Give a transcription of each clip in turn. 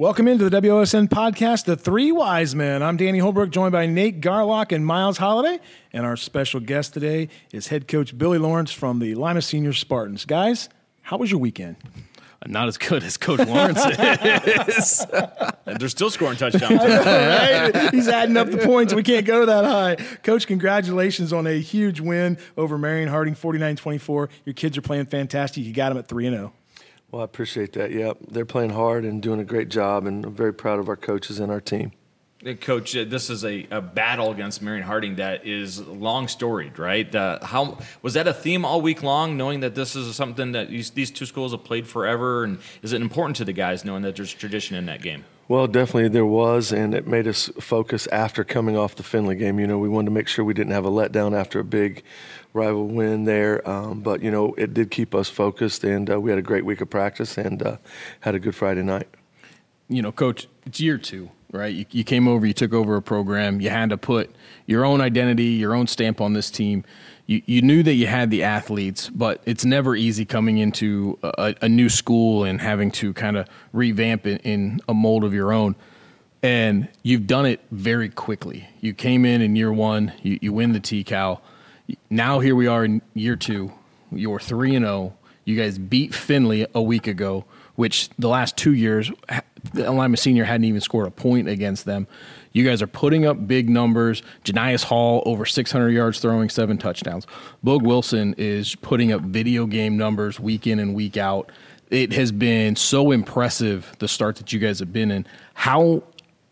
Welcome into the WOSN podcast, The Three Wise Men. I'm Danny Holbrook, joined by Nate Garlock and Miles Holliday. And our special guest today is head coach Billy Lawrence from the Lima Senior Spartans. Guys, how was your weekend? Not as good as Coach Lawrence is. And they're still scoring touchdowns. I know, right? He's adding up the points. We can't go that high. Coach, congratulations on a huge win over Marion Harding, 49-24. Your kids are playing fantastic. You got them at 3-0. Well, I appreciate that. Yeah, they're playing hard and doing a great job, and I'm very proud of our coaches and our team. Coach, this is a battle against Marion Harding that is long storied, right? How was that a theme all week long, knowing that this is something that these two schools have played forever, and is it important to the guys knowing that there's tradition in that game? Well, definitely there was, and it made us focus after coming off the Findlay game. You know, we wanted to make sure we didn't have a letdown after a big rival win there, but, you know, it did keep us focused, and we had a great week of practice and had a good Friday night. You know, Coach, it's year two, right? You came over, you took over a program, you had to put your own identity, your own stamp on this team. You knew that you had the athletes, but it's never easy coming into a new school and having to kind of revamp it in a mold of your own. And you've done it very quickly. You came in year one, you win the T-Cal. Now here we are in year two. You're 3-0. You guys beat Findlay a week ago, which the last 2 years, Lima Senior hadn't even scored a point against them. You guys are putting up big numbers. Janias Hall, over 600 yards throwing, 7 touchdowns. Boog Wilson is putting up video game numbers week in and week out. It has been so impressive, the start that you guys have been in. How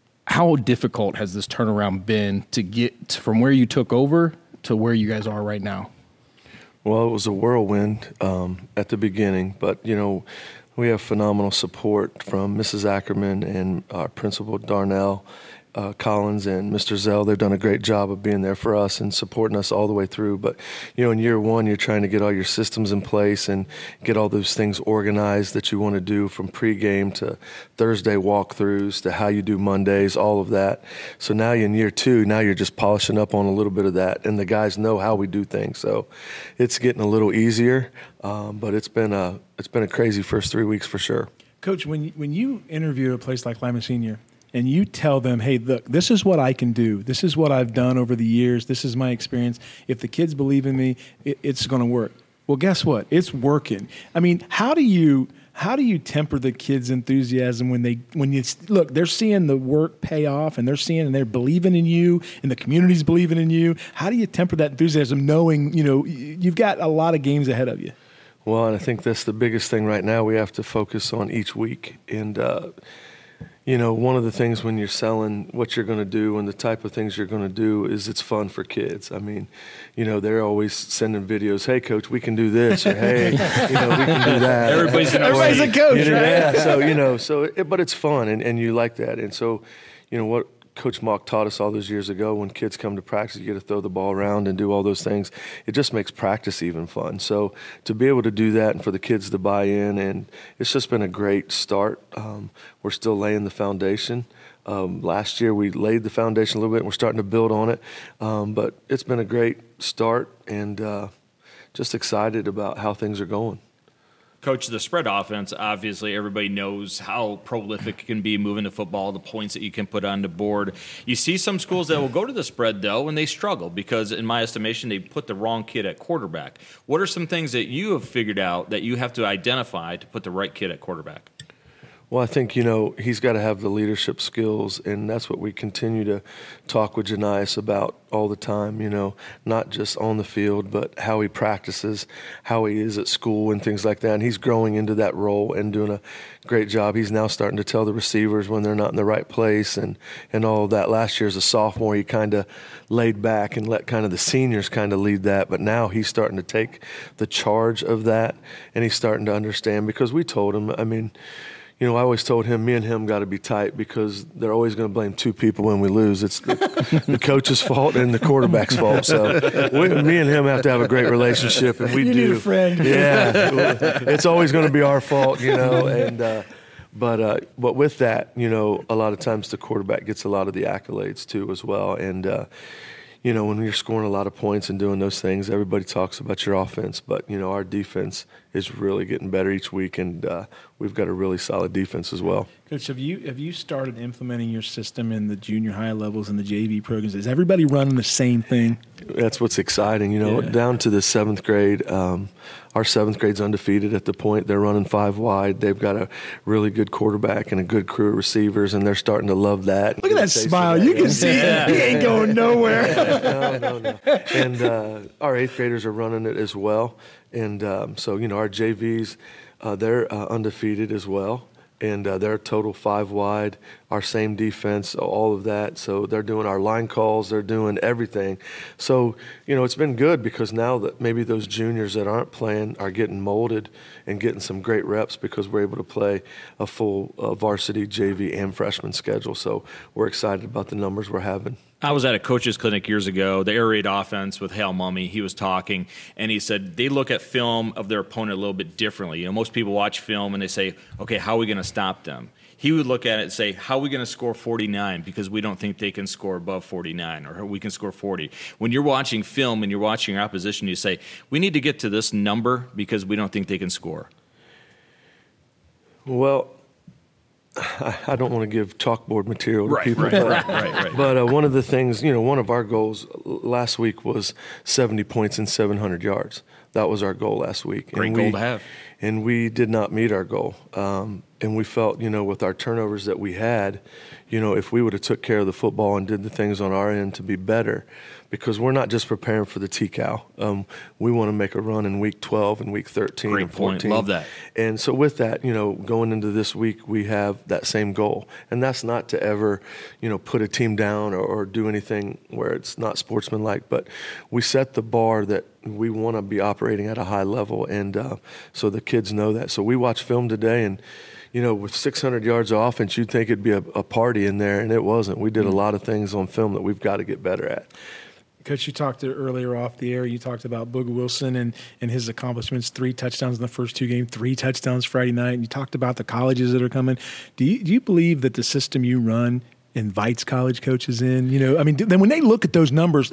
difficult has this turnaround been to get from where you took over to where you guys are right now? Well, it was a whirlwind at the beginning, but, you know, we have phenomenal support from Mrs. Ackerman and our principal, Darnell Collins, and Mr. Zell. They've done a great job of being there for us and supporting us all the way through. But, you know, in year one, you're trying to get all your systems in place and get all those things organized that you want to do, from pregame to Thursday walkthroughs to how you do Mondays, all of that. So now in year two, now you're just polishing up on a little bit of that, and the guys know how we do things. So it's getting a little easier, but it's been a crazy first 3 weeks for sure. Coach, when you interview a place like Lima Senior and you tell them, hey, look, this is what I can do. This is what I've done over the years. This is my experience. If the kids believe in me, it's going to work. Well, guess what? It's working. I mean, how do you temper the kids' enthusiasm when you look, they're seeing the work pay off, and they're believing in you, and the community's believing in you? How do you temper that enthusiasm knowing, you know, you've got a lot of games ahead of you? Well, and I think that's the biggest thing right now. We have to focus on each week. And, you know, one of the things when you're selling what you're going to do and the type of things you're going to do is it's fun for kids. I mean, you know, they're always sending videos, hey, Coach, we can do this, or hey, you know, we can do that. Everybody's a coach, you know, right? Yeah, so, you know, but it's fun, and you like that. And so, you know, what Coach Mock taught us all those years ago, when kids come to practice, you get to throw the ball around and do all those things. It just makes practice even fun. So to be able to do that and for the kids to buy in, and it's just been a great start. We're still laying the foundation. Last year we laid the foundation a little bit, and we're starting to build on it. But it's been a great start, and just excited about how things are going. Coach, the spread offense, obviously everybody knows how prolific it can be moving the football, the points that you can put on the board. You see some schools that will go to the spread, though, and they struggle because, in my estimation, they put the wrong kid at quarterback. What are some things that you have figured out that you have to identify to put the right kid at quarterback? Well, I think, you know, he's got to have the leadership skills, and that's what we continue to talk with Janias about all the time, you know, not just on the field, but how he practices, how he is at school and things like that. And he's growing into that role and doing a great job. He's now starting to tell the receivers when they're not in the right place and all of that. Last year as a sophomore, he kind of laid back and let kind of the seniors kind of lead that. But now he's starting to take the charge of that, and he's starting to understand, because we told him, I mean, you know, I always told him, me and him got to be tight, because they're always going to blame two people when we lose. It's the coach's fault and the quarterback's fault. So me and him have to have a great relationship, and we you do. need a friend. Yeah, it's always going to be our fault, you know. And but with that, you know, a lot of times the quarterback gets a lot of the accolades too as well. And you know, when you're scoring a lot of points and doing those things, everybody talks about your offense, but, you know, our defense is really getting better each week, and we've got a really solid defense as well. Coach, have you started implementing your system in the junior high levels and the JV programs? Is everybody running the same thing? That's what's exciting. Down to the 7th grade, our 7th grade's undefeated at the point. They're running 5 wide. They've got a really good quarterback and a good crew of receivers, and they're starting to love that. Look at that smile. You can see it. He ain't going nowhere. No. And our 8th graders are running it as well. And so, our JVs, they're undefeated as well. And they're total 5 wide, our same defense, all of that. So they're doing our line calls, they're doing everything. So, it's been good because now that maybe those juniors that aren't playing are getting molded and getting some great reps because we're able to play a full varsity, JV, and freshman schedule. So we're excited about the numbers we're having. I was at a coach's clinic years ago, the air raid offense with Hal Mummy. He was talking, and he said they look at film of their opponent a little bit differently. Most people watch film and they say, okay, how are we going to stop them? He would look at it and say, how are we going to score 49 because we don't think they can score above 49 or we can score 40. When you're watching film and you're watching your opposition, you say, we need to get to this number because we don't think they can score. Well, I don't want to give chalkboard material to people. Right. But one of the things, one of our goals last week was 70 points and 700 yards. That was our goal last week. Great goal to have. And we did not meet our goal. And we felt, with our turnovers that we had, if we would have took care of the football and did the things on our end to be better, because we're not just preparing for the TCAL. We want to make a run in week 12 and week 13 Great and 14. point. Love that. And so with that, going into this week, we have that same goal. And that's not to ever, put a team down or do anything where it's not sportsmanlike, but we set the bar that we want to be operating at a high level. And so the kids know that. So we watched film today, and with 600 yards of offense, you'd think it'd be a party in there, and it wasn't. We did a lot of things on film that we've got to get better at. Coach, you talked earlier off the air, you talked about Boog Wilson and his accomplishments, 3 touchdowns in the first 2 games, 3 touchdowns Friday night, and you talked about the colleges that are coming. Do you believe that the system you run invites college coaches in? Then when they look at those numbers,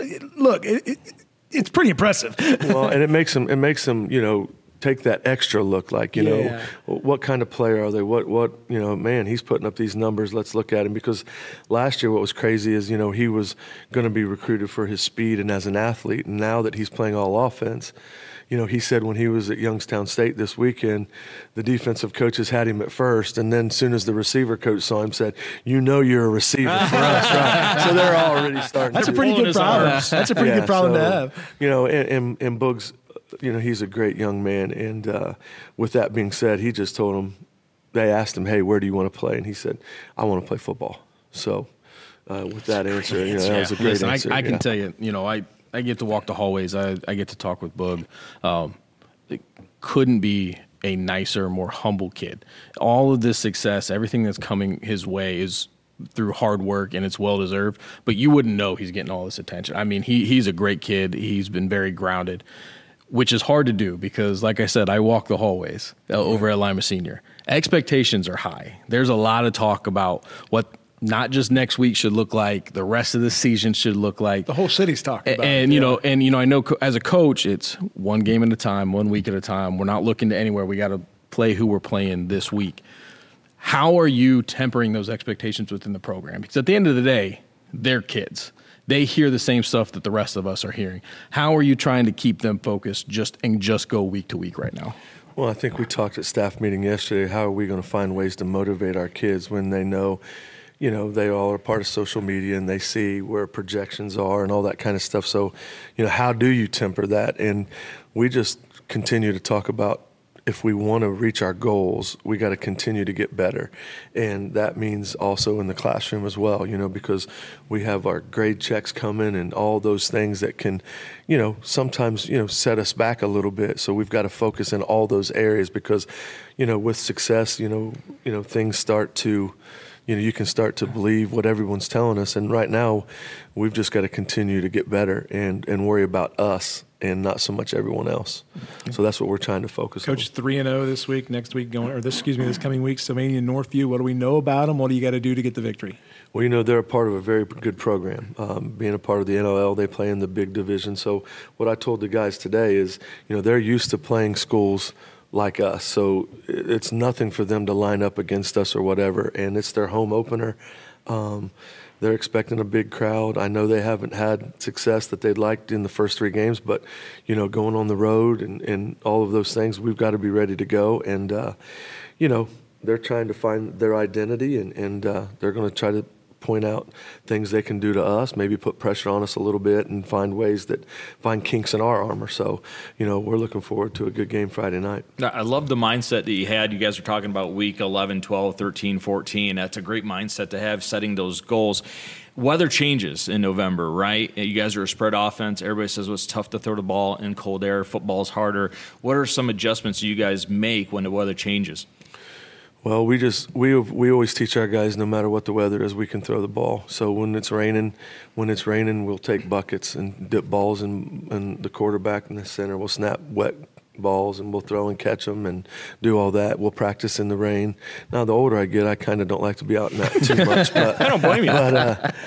it's pretty impressive. Well, and it makes them, take that extra look, like, what kind of player are they? What man, he's putting up these numbers. Let's look at him. Because last year what was crazy is, he was going to be recruited for his speed and as an athlete. And now that he's playing all offense, he said when he was at Youngstown State this weekend, the defensive coaches had him at first. And then as soon as the receiver coach saw him, said, you're a receiver for us, right? So they're already starting. That's a pretty good problem. That's a pretty good problem to have. And Boog's, he's a great young man. And with that being said, he just told him, they asked him, hey, where do you want to play? And he said, I want to play football. So with that answer, that was a great answer. I can tell you, I get to walk the hallways. I get to talk with Boog. It couldn't be a nicer, more humble kid. All of this success, everything that's coming his way is through hard work, and it's well-deserved. But you wouldn't know he's getting all this attention. I mean, he's a great kid. He's been very grounded, which is hard to do because, like I said, I walk the hallways over at Lima Senior. Expectations are high. There's a lot of talk about what not just next week should look like, the rest of the season should look like. The whole city's talking about it. And I know as a coach, it's one game at a time, 1 week at a time. We're not looking to anywhere. We got to play who we're playing this week. How are you tempering those expectations within the program? Because at the end of the day, they're kids. They hear the same stuff that the rest of us are hearing. How are you trying to keep them focused and just go week to week right now? Well, I think we talked at staff meeting yesterday. How are we going to find ways to motivate our kids when they know, they all are part of social media and they see where projections are and all that kind of stuff. So, how do you temper that? And we just continue to talk about, if we want to reach our goals, we got to continue to get better. And that means also in the classroom as well, because we have our grade checks coming and all those things that can, sometimes, set us back a little bit. So we've got to focus in all those areas because, with success, things start to, you can start to believe what everyone's telling us. And right now, we've just got to continue to get better and worry about us and not so much everyone else. So that's what we're trying to focus on. Coach, 3-0 this week, next week this coming week, Sylvania and Northview. What do we know about them? What do you got to do to get the victory? Well, they're a part of a very good program. Being a part of the NLL, they play in the big division. So what I told the guys today is, they're used to playing schools like us. So it's nothing for them to line up against us or whatever. And it's their home opener. They're expecting a big crowd. I know they haven't had success that they'd liked in the first 3 games, but, you know, going on the road and all of those things, we've got to be ready to go. And, you know, they're trying to find their identity, and they're going to try to point out things they can do to us, maybe put pressure on us a little bit and find kinks in our armor. So, you know, we're looking forward to a good game Friday night. I love the mindset that you had. You guys are talking about week 11, 12, 13, 14. That's a great mindset to have, setting those goals. Weather changes in November, right? You guys are a spread offense. Everybody says it's tough to throw the ball in cold air. Football's harder. What are some adjustments you guys make when the weather changes? Well, we always teach our guys, no matter what the weather is, we can throw the ball. So when it's raining, we'll take buckets and dip balls, and the quarterback in the center will snap wet balls, and we'll throw and catch them and do all that. We'll practice in the rain. Now, the older I get, I kind of don't like to be out in that too much. But I don't blame you. But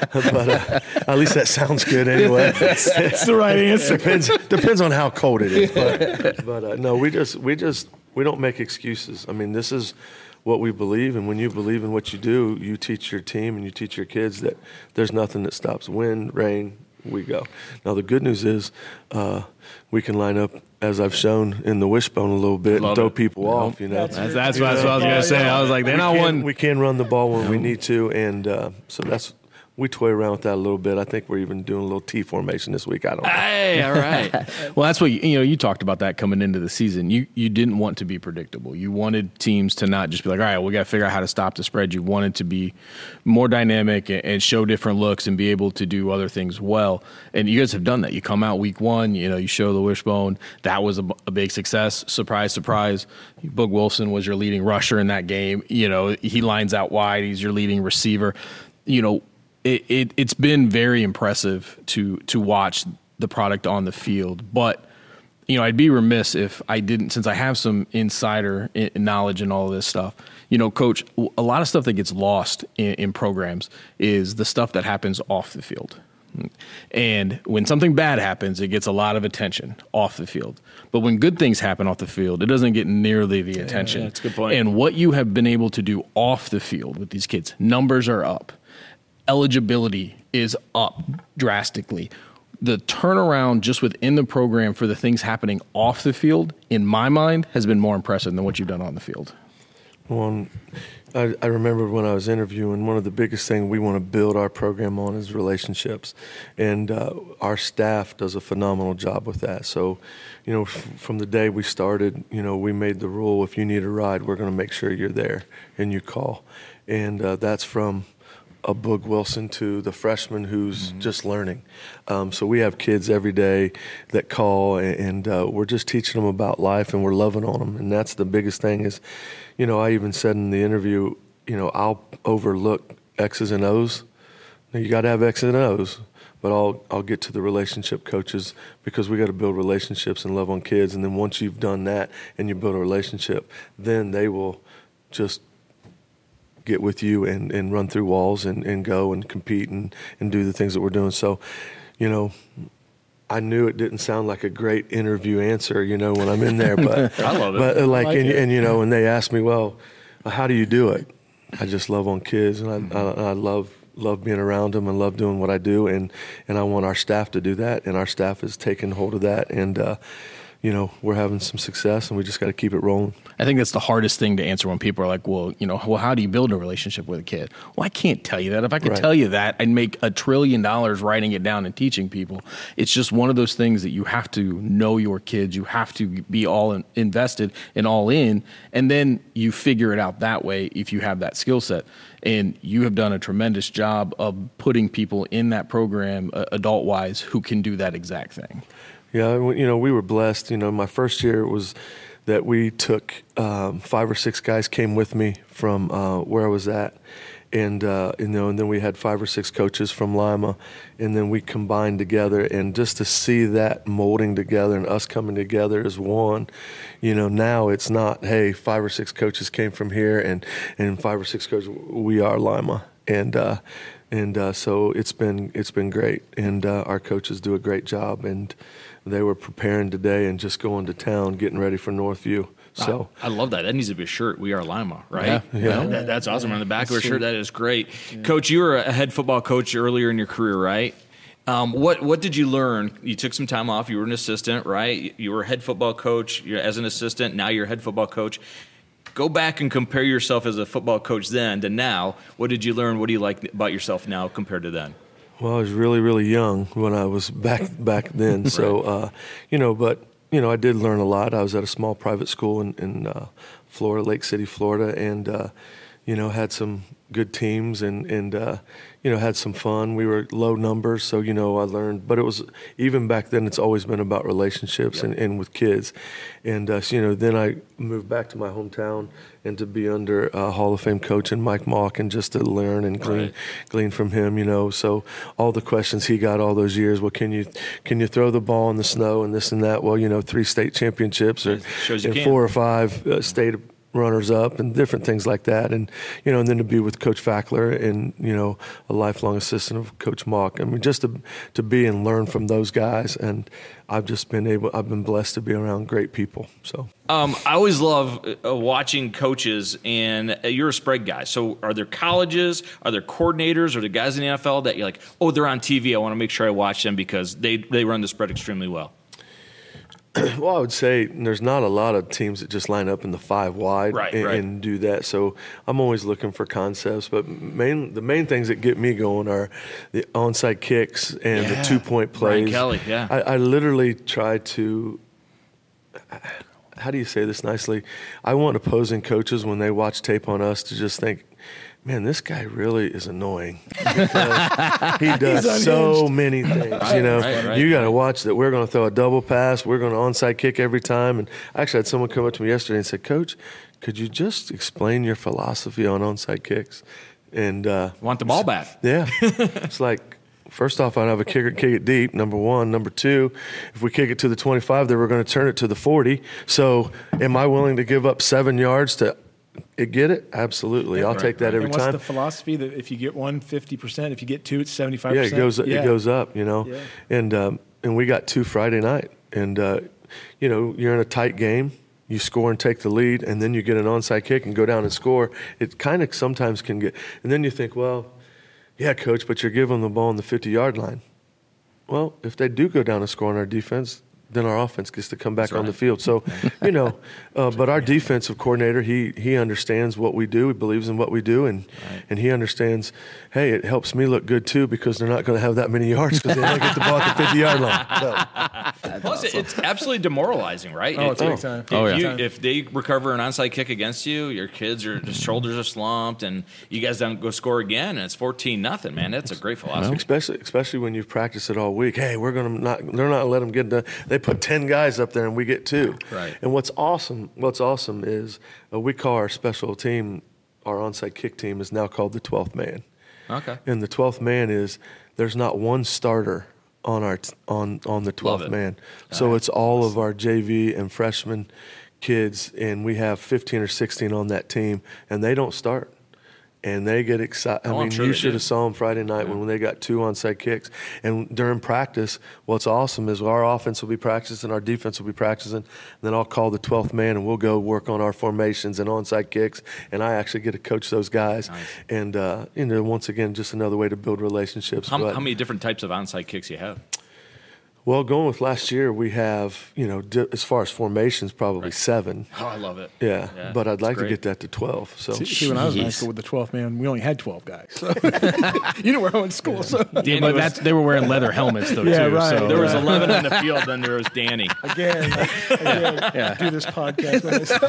at least that sounds good anyway. That's the right answer. Depends on how cold it is. But no, we don't make excuses. I mean, this is what we believe, and when you believe in what you do, you teach your team and you teach your kids that there's nothing that stops. Wind, rain, we go. Now, the good news is we can line up, as I've shown, in the wishbone a little bit and throw people off, you know. That's what I was going to say. I was like, we can run the ball when we need to, and so we toy around with that a little bit. I think we're even doing a little T formation this week. I don't know. Hey, all right. Well, that's what you talked about that coming into the season. You didn't want to be predictable. You wanted teams to not just be like, all right, we got to figure out how to stop the spread. You wanted to be more dynamic and show different looks and be able to do other things well. And you guys have done that. You come out week 1, you show the wishbone. That was a big success. Surprise, surprise. Boog Wilson was your leading rusher in that game. He lines out wide. He's your leading receiver. It's been very impressive to watch the product on the field. But, I'd be remiss if I didn't, since I have some insider knowledge and all of this stuff. Coach, a lot of stuff that gets lost in programs is the stuff that happens off the field. And when something bad happens, it gets a lot of attention off the field. But when good things happen off the field, it doesn't get nearly the attention. That's a good point. And what you have been able to do off the field with these kids, numbers are up. Eligibility is up drastically. The turnaround just within the program for the things happening off the field, in my mind, has been more impressive than what you've done on the field. Well, I remember when I was interviewing, one of the biggest things we want to build our program on is relationships. And our staff does a phenomenal job with that. So, from the day we started, we made the rule, if you need a ride, we're going to make sure you're there and you call. And that's from a Boog Wilson to the freshman who's just learning. So we have kids every day that call, and we're just teaching them about life, and we're loving on them. And that's the biggest thing is, I even said in the interview, I'll overlook X's and O's. Now, you got to have X's and O's, but I'll get to the relationship coaches, because we got to build relationships and love on kids. And then once you've done that and you build a relationship, then they will just get with you and run through walls and go and compete and do the things that we're doing. So, I knew it didn't sound like a great interview answer, when I'm in there, but I love it. But and they ask me, well, how do you do it? I just love on kids, and I love being around them and love doing what I do, and I want our staff to do that, and our staff is taking hold of that, and we're having some success, and we just got to keep it rolling. I think that's the hardest thing to answer when people are like, well, how do you build a relationship with a kid? Well, I can't tell you that. If I could tell you that, I'd make $1 trillion writing it down and teaching people. It's just one of those things that you have to know your kids. You have to be all invested and all in, and then you figure it out that way if you have that skill set. And you have done a tremendous job of putting people in that program, adult-wise, who can do that exact thing. Yeah, we were blessed. My first year was that we took 5 or 6 guys came with me from where I was at, and then we had 5 or 6 coaches from Lima, and then we combined together, and just to see that molding together and us coming together as one, now it's not, hey, 5 or 6 coaches came from here, and 5 or 6 coaches, we are Lima, and so it's been great, and our coaches do a great job, and they were preparing today and just going to town, getting ready for Northview. So I love that. That needs to be a shirt. We are Lima, right? Yeah. Yeah. That's awesome. On the back of our Sweet. shirt, that is great. Yeah. Coach, you were a head football coach earlier in your career, right? What did you learn? You took some time off. You were an assistant, right? You were a head football coach as an assistant. Now you're a head football coach. Go back and compare yourself as a football coach then to now. What did you learn? What do you like about yourself now compared to then? Well, I was really, really young when I was back then. So, I did learn a lot. I was at a small private school in Florida, Lake City, Florida, and had some good teams and had some fun. We were low numbers, so I learned. But it was even back then. It's always been about relationships and with kids. And then I moved back to my hometown and to be under Hall of Fame coach and Mike Mock and just to learn and glean from him. So all the questions he got all those years. Well, can you throw the ball in the snow and this and that? Well, 3 state championships or 4 or 5 state runners up and different things like that. And then to be with Coach Fackler and a lifelong assistant of Coach Mock. I mean, just to be and learn from those guys. And I've been blessed to be around great people. So I always love watching coaches, and you're a spread guy. So are there colleges, are there coordinators, are there guys in the NFL that you're like, oh, they're on TV, I want to make sure I watch them because they run the spread extremely well? Well, I would say there's not a lot of teams that just line up in the 5 wide and do that. So I'm always looking for concepts. But the main things that get me going are the onside kicks and the 2-point plays. Brian Kelly, yeah. I literally try to – how do you say this nicely? I want opposing coaches, when they watch tape on us, to just think, man, this guy really is annoying. He does so many things, Right. You got to watch that. We're going to throw a double pass. We're going to onside kick every time. And I actually had someone come up to me yesterday and said, Coach, could you just explain your philosophy on onside kicks? And want the ball back. Yeah. It's like, first off, I'd have a kicker kick it deep, number one. Number two, if we kick it to the 25, then we're going to turn it to the 40. So am I willing to give up 7 yards to get it? Absolutely. I'll take that every and time. What's the philosophy that if you get 1, 50%, if you get 2, it's 75%? Yeah, it goes up, Yeah. And we got 2 Friday night. And, you're in a tight game. You score and take the lead, and then you get an onside kick and go down and score. It kind of sometimes can get – and then you think, well, yeah, Coach, but you're giving them the ball on the 50-yard line. Well, if they do go down and score on our defense, then our offense gets to come back on the field. So, but our defensive coordinator, he understands what we do. He believes in what we do, and he understands, hey, it helps me look good too because they're not going to have that many yards because they don't get the ball at the 50-yard line. So. Plus, it's absolutely demoralizing, right? Oh, it's big time. If they recover an onside kick against you, your kids the shoulders are slumped, and you guys don't go score again, and it's 14-0. Man, that's a great philosophy. Especially when you've practiced it all week. Hey, they're not let them get done. They put 10 guys up there and we get 2. Right. And what's awesome is we call our special team, our onside kick team is now called the 12th man. Okay. And the 12th man is there's not one starter on our on the 12th man. So it's all of our JV and freshman kids, and we have 15 or 16 on that team, and they don't start. And they get excited. I mean, you should have saw them Friday night when they got 2 onside kicks. And during practice, what's awesome is our offense will be practicing, our defense will be practicing, and then I'll call the 12th man and we'll go work on our formations and onside kicks. And I actually get to coach those guys. Nice. And, once again, just another way to build relationships. How many different types of onside kicks do you have? Well, going with last year, we have, as far as formations, probably 7. Oh, I love it. Yeah, but I'd like to get that to 12. So See, when I was in high school with the 12th man, we only had 12 guys. So. You know where I went to school. So. They were wearing leather helmets, though, too. Right. So. There was 11 on the field, then there was Danny. Again, do this podcast.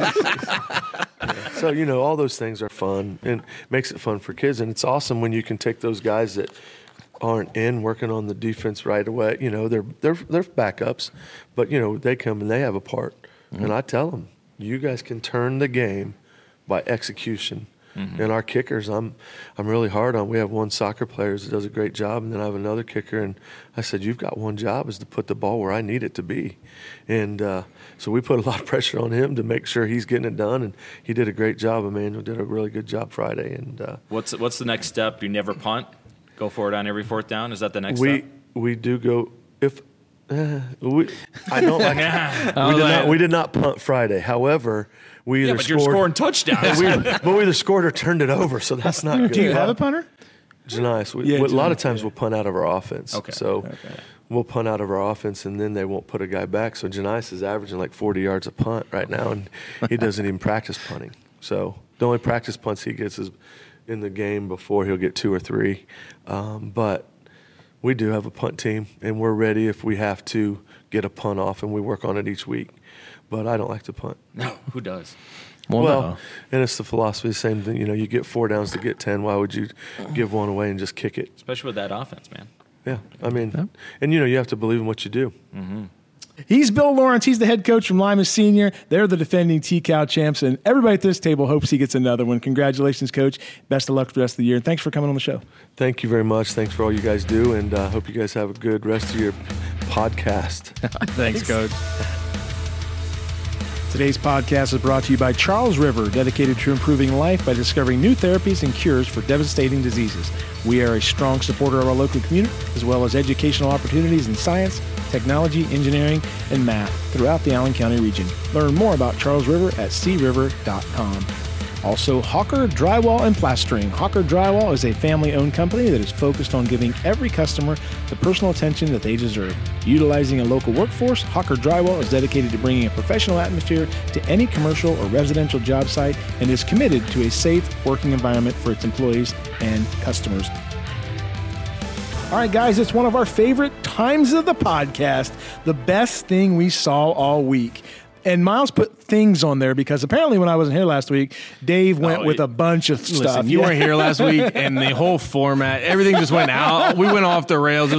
So, all those things are fun and makes it fun for kids. And it's awesome when you can take those guys that aren't working on the defense right away. They're backups, but they come and they have a part. Mm-hmm. And I tell them, you guys can turn the game by execution. Mm-hmm. And our kickers, I'm really hard on. We have one soccer player that does a great job, and then I have another kicker. And I said, you've got one job is to put the ball where I need it to be. And so we put a lot of pressure on him to make sure he's getting it done. And he did a great job. Emmanuel did a really good job Friday. And what's the next step? You never punt? Go for it on every 4th down? Is that the next step? We do go I don't like. We did not punt Friday. However, we either but you're scoring touchdowns. we either scored or turned it over, so that's not good. Do you have a punter? Janice. Yeah, A lot of times we'll punt out of our offense. Okay. So we'll punt out of our offense, and then they won't put a guy back. So Janice is averaging like 40 yards a punt right now, and he doesn't even practice punting. So the only practice punts he gets is in the game before he'll get 2 or 3. But we do have a punt team, and we're ready if we have to get a punt off, and we work on it each week. But I don't like to punt. No, who does? Well, and it's the philosophy, the same thing. You get 4 downs to get 10. Why would you give 1 away and just kick it? Especially with that offense, man. Yeah, I mean, and you have to believe in what you do. Mm-hmm. He's Bill Lawrence. He's the head coach from Lima Senior. They're the defending T-Cal champs, and everybody at this table hopes he gets another one. Congratulations, Coach. Best of luck for the rest of the year, and thanks for coming on the show. Thank you very much. Thanks for all you guys do, and I hope you guys have a good rest of your podcast. Thanks, Coach. Today's podcast is brought to you by Charles River, dedicated to improving life by discovering new therapies and cures for devastating diseases. We are a strong supporter of our local community, as well as educational opportunities in science, technology, engineering, and math throughout the Allen County region. Learn more about Charles River at criver.com. Also, Hawker Drywall and Plastering. Hawker Drywall is a family-owned company that is focused on giving every customer the personal attention that they deserve. Utilizing a local workforce, Hawker Drywall is dedicated to bringing a professional atmosphere to any commercial or residential job site and is committed to a safe working environment for its employees and customers. All right, guys, it's one of our favorite times of the podcast, the best thing we saw all week. And Miles put things on there because apparently when I wasn't here last week, Dave went with a bunch of stuff. Listen, you weren't here last week, and the whole format, everything just went out. We went off the rails.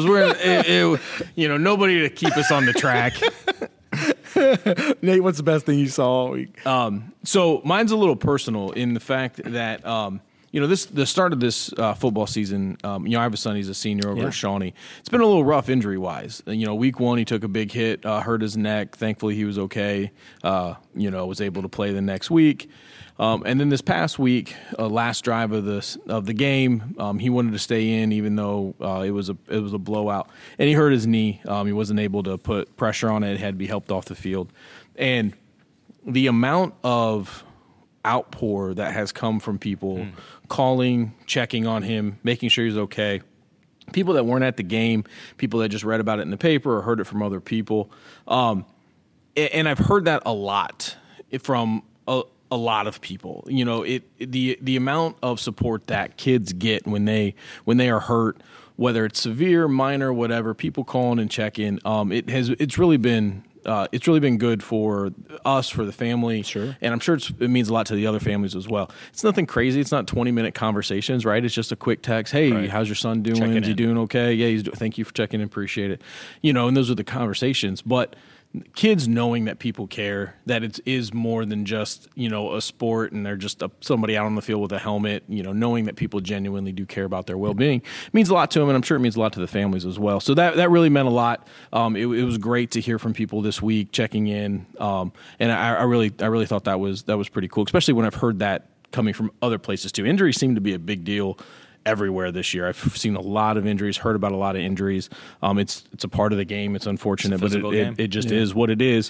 Nobody to keep us on the track. Nate, what's the best thing you saw all week? So mine's a little personal in the fact that the start of this football season, I have a son, he's a senior over at Shawnee. It's been a little rough injury-wise. Week 1, he took a big hit, hurt his neck. Thankfully, he was okay. Was able to play the next week. And then this past week, last drive of the game, he wanted to stay in even though it was a blowout. And he hurt his knee. He wasn't able to put pressure on it. It had to be helped off the field. And the amount of outpour that has come from people calling, checking on him, making sure he's okay. People that weren't at the game, people that just read about it in the paper or heard it from other people. And I've heard that a lot from a lot of people. The amount of support that kids get when they are hurt, whether it's severe, minor, whatever, people calling and checking, it's really been good for us, for the family. Sure. And I'm sure it means a lot to the other families as well. It's nothing crazy. It's not 20-minute conversations, right? It's just a quick text. Hey, how's your son doing? Is he doing okay? Yeah, thank you for checking in. Appreciate it. And those are the conversations. But kids knowing that people care, that it is more than just, a sport and they're just somebody out on the field with a helmet, knowing that people genuinely do care about their well-being means a lot to them, and I'm sure it means a lot to the families as well. So that really meant a lot. It was great to hear from people this week checking in, and I really thought that was pretty cool, especially when I've heard that coming from other places too. Injuries seem to be a big deal everywhere this year. I've seen a lot of injuries, heard about a lot of injuries. It's a part of the game. It's unfortunate, but it just is what it is.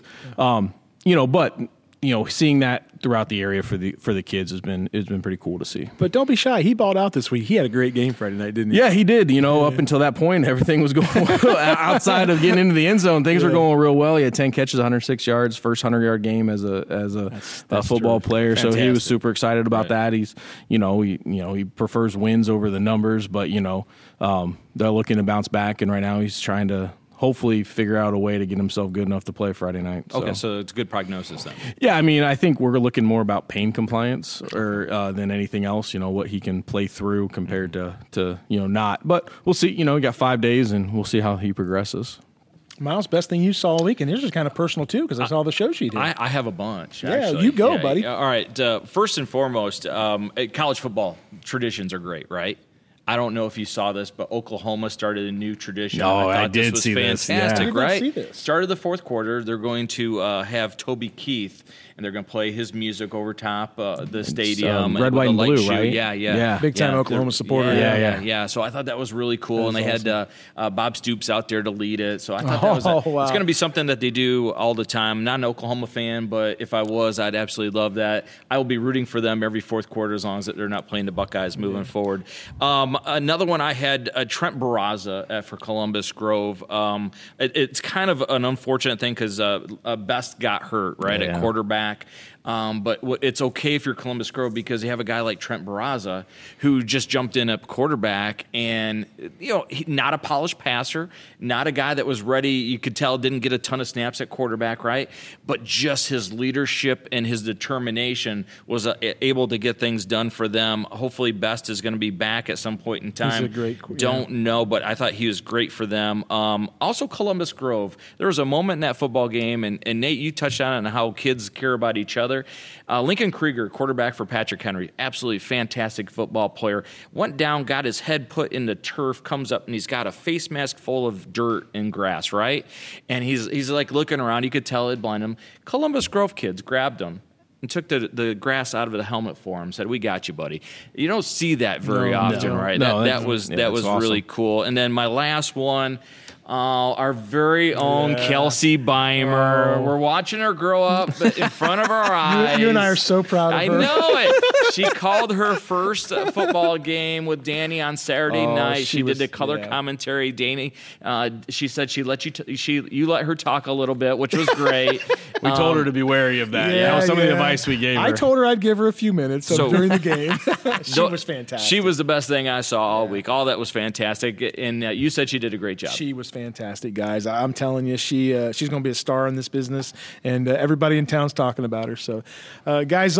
But seeing that throughout the area for the kids has been pretty cool to see. But don't be shy. He balled out this week. He had a great game Friday night, didn't he? Yeah, he did. Up until that point, everything was going well. Outside of getting into the end zone, things were going real well. He had 10 catches, 106 yards, first 100-yard game as a football player. Fantastic. So he was super excited about that. He's he prefers wins over the numbers, but they're looking to bounce back, and right now he's trying to hopefully figure out a way to get himself good enough to play Friday night. Okay, so it's good prognosis then. Yeah, I think we're looking more about pain compliance than anything else, what he can play through compared to not. But we'll see, we got 5 days, and we'll see how he progresses. Miles, best thing you saw all week, and yours is kind of personal too because I saw the show sheet here. I have a bunch, Yeah, actually. you go, buddy. All right, first and foremost, college football traditions are great, right? I don't know if you saw this, but Oklahoma started a new tradition. Oh, I thought did this see was this. fantastic, Yeah. I did not right? see this. Started the fourth quarter. They're going to have Toby Keith, and they're going to play his music over top the stadium. Red, with white, a and light blue, shoe. right? Yeah. Yeah. Big time Yeah, Oklahoma they're- supporter. Yeah. So I thought that was really cool, and they had Bob Stoops out there to lead it. So I thought that was wow. it's going to be something that they do all the time. Not an Oklahoma fan, but if I was, I'd absolutely love that. I will be rooting for them every fourth quarter as long as they're not playing the Buckeyes moving forward. Another one I had Trent Barraza for Columbus Grove. It's kind of an unfortunate thing because Best got hurt at quarterback. But it's okay if you're Columbus Grove because you have a guy like Trent Barraza who just jumped in at quarterback, and not a polished passer, not a guy that was ready. You could tell didn't get a ton of snaps at quarterback, right? But just his leadership and his determination was able to get things done for them. Hopefully, Best is going to be back at some point in time. He's a great, Don't know, but I thought he was great for them. Also, Columbus Grove. There was a moment in that football game, and Nate, you touched on how kids care about each other. Lincoln Krieger, quarterback for Patrick Henry, absolutely fantastic football player, went down, got his head put in the turf, comes up, and he's got a face mask full of dirt and grass, right? And he's like looking around. You could tell it blinded him. Columbus Grove kids grabbed him and took the grass out of the helmet for him, said, "We got you, buddy." You don't see that very often, right? That was awesome. really cool. And then my last one, our very own Kelsey Beimer. We're watching her grow up in front of our eyes. You and I are so proud of I her. know it. She called her first football game with Danny on Saturday night. She did the color commentary. Danny, she said she let you let her talk a little bit, which was great. We told her to be wary of that. That was some of the advice we gave her. I told her I'd give her a few minutes during the game. She was fantastic. She was the best thing I saw all week. All that was fantastic. And you said she did a great job. She was fantastic, guys. I'm telling you, she's going to be a star in this business, and everybody in town's talking about her. So, guys,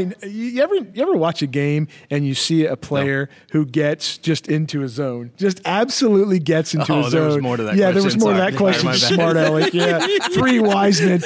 you ever watch a game and you see a player who gets just into a zone, just absolutely gets into a zone? There was more to that Yeah, question. there was more to that question. My bad. Smart Alec. Yeah, 3 wise men,